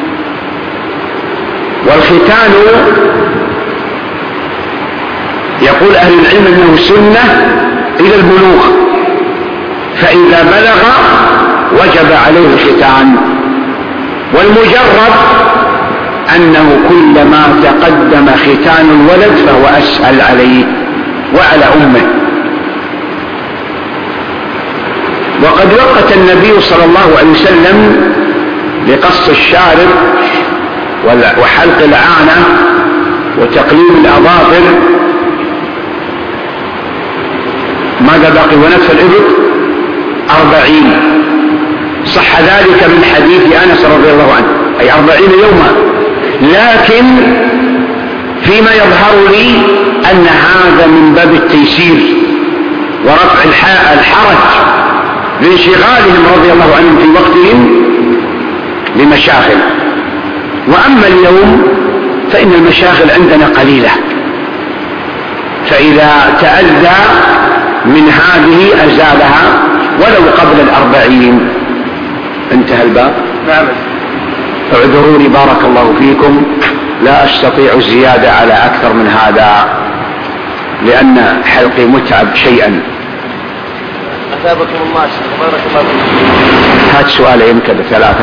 والختان يقول أهل العلم أنه سنة إلى البلوغ، فإذا بلغ وجب عليه الختان. والمجرد أنه كلما تقدم ختان الولد فهو أسهل عليه وعلى أمه. وقد وقت النبي صلى الله عليه وسلم لقص الشارب وحلق العانة وتقليم الأظافر ماذا بقي ونتف الإبط أربعين. صح ذلك من حديث أنس رضي الله عنه، أي أربعين يوما. لكن في فيما يظهر لي أن هذا من باب التيسير ورفع الحرج لانشغالهم رضي الله عنهم في وقتهم بمشاغل. وأما اليوم فإن المشاغل عندنا قليلة، فإذا تأذى من هذه أزالها ولو قبل الأربعين. انتهى الباب. نعم. اعذروني بارك الله فيكم، لا أستطيع الزيادة على أكثر من هذا لأن حلقي متعب شيئا. أثابكم الله بارك الله فيكم. هات سؤالين كذا ثلاثة.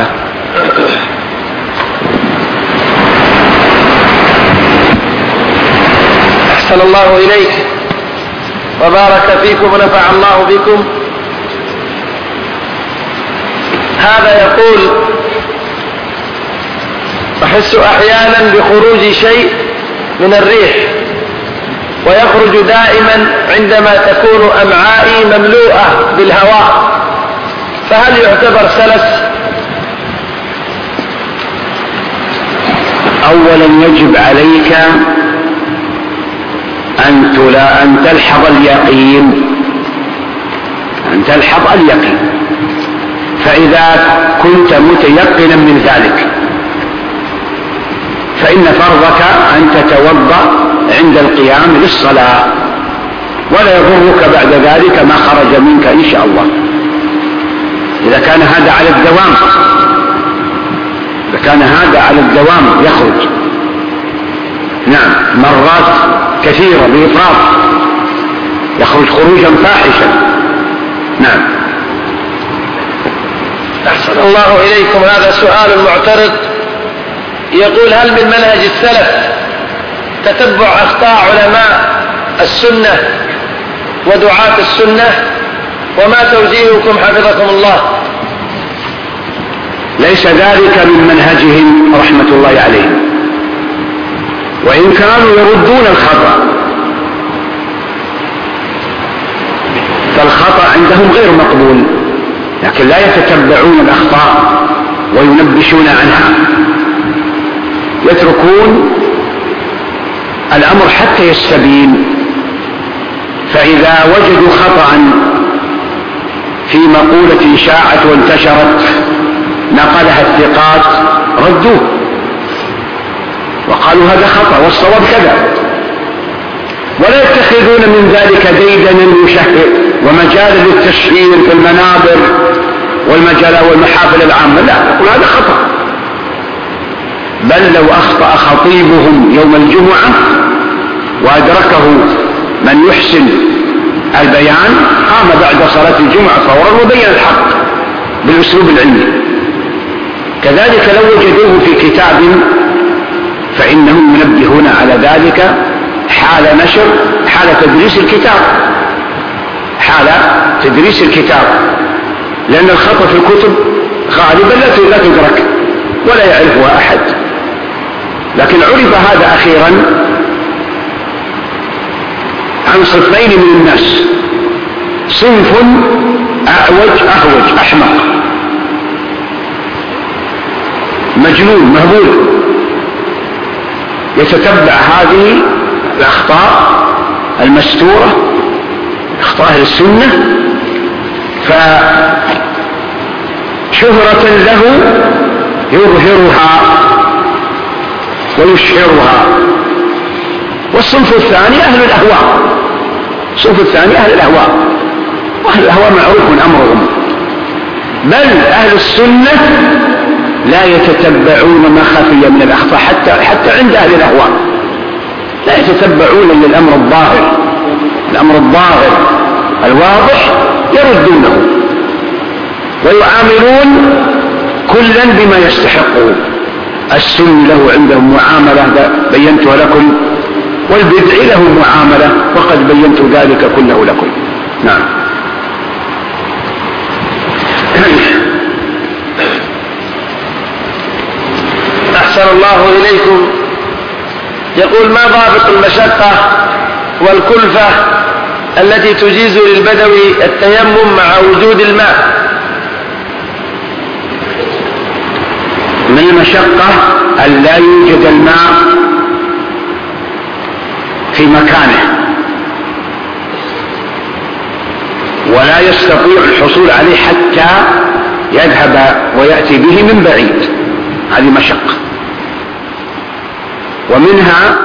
أحسن الله إليك وبارك فيكم ونفع الله بكم. هذا يقول: أحس أحيانا بخروج شيء من الريح ويخرج دائما عندما تكون أمعائي مملوءة بالهواء، فهل يعتبر سلس؟ أولا يجب عليك أن تلا أن تلحظ اليقين، أن تلحظ اليقين. فإذا كنت متيقنا من ذلك فإن فرضك أن تتوضأ عند القيام للصلاة، ولا يضرك بعد ذلك ما خرج منك إن شاء الله، إذا كان هذا على الدوام. إذا كان هذا على الدوام يخرج، نعم، مرات كثيرة بإفراط يخرج خروجا فاحشا. نعم. أحسن الله إليكم. هذا سؤال معترض يقول: هل من منهج السلف تتبع أخطاء علماء السنة ودعاة السنة؟ وما توجيهكم حفظكم الله؟ ليس ذلك من منهجهم رحمة الله عليهم، وإن كانوا يردون الخطأ فالخطأ عندهم غير مقبول، لكن لا يتتبعون الأخطاء وينبشون عنها، يتركون الأمر حتى يستبين. فإذا وجدوا خطأ في مقولة شاعت وانتشرت نقلها الثقات ردوه وقالوا هذا خطأ والصواب كذا، ولا يتخذون من ذلك ديدنا يشهر ومجالا للتشهير في المنابر والمجال والمحافل العامة، لا، يقول هذا خطأ. بل لو أخطأ خطيبهم يوم الجمعة وأدركه من يحسن البيان قام بعد صلاة الجمعة فورا وبين الحق بالأسلوب العلمي. كذلك لو وجدوه في كتاب فإنهم ينبهون على ذلك حال نشر حال تدريس الكتاب حال تدريس الكتاب لأن الخطأ في الكتب غالبا لا تدرك ولا يعرفها أحد. لكن عرف هذا أخيرا عن صنفين من الناس: صنف أعوج أهوج أحمق مجنون مهبول يتتبع هذه الأخطاء المستورة، أخطاء أهل السنة، فشهرة له يظهرها ويشهرها. والصنف الثاني أهل الأهواء، الصنف الثاني أهل الأهواء، وأهل الأهواء معروف أمرهم. بل أهل السنة لا يتتبعون ما خفي من الأخطاء حتى, حتى عند أهل الأهواء لا يتتبعون للأمر الظاهر، الأمر الظاهر الواضح يردونه ويعاملون كلا بما يستحقه. السن له عندهم معاملة بينتها لكم، والبدع له معاملة وقد بينت ذلك كله لكم. نعم. أحسن الله إليكم. يقول: ما ضابط المشقة والكلفة التي تجيز للبدوي التيمم مع وجود الماء؟ من المشقة أن لا يوجد الماء في مكانه ولا يستطيع الحصول عليه حتى يذهب ويأتي به من بعيد، هذه مشقة. ومنها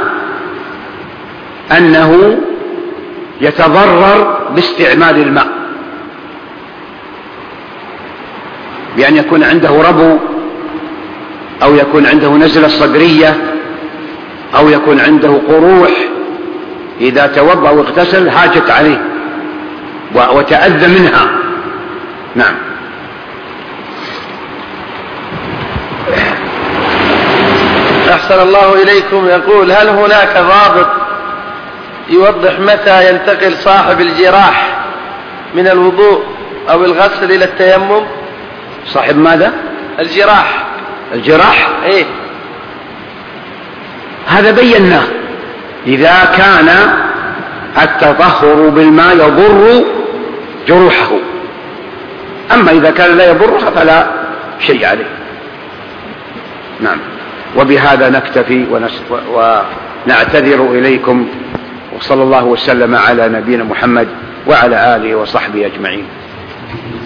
أنه يتضرر باستعمال الماء، بأن يكون عنده ربو أو يكون عنده نزلة صدرية أو يكون عنده قروح، إذا توضأ واغتسل هاجت عليه وتأذى منها. نعم. أحسن الله إليكم. يقول: هل هناك ضابط يوضح متى ينتقل صاحب الجراح من الوضوء أو الغسل إلى التيمم؟ صاحب ماذا؟ الجراح. الجراح؟ إيه؟ هذا بيناه. إذا كان التطهر بالماء يضر جروحه، أما إذا كان لا يضرها فلا شيء عليه. نعم. وبهذا نكتفي ونعتذر إليكم، وصلى الله وسلم على نبينا محمد وعلى آله وصحبه أجمعين.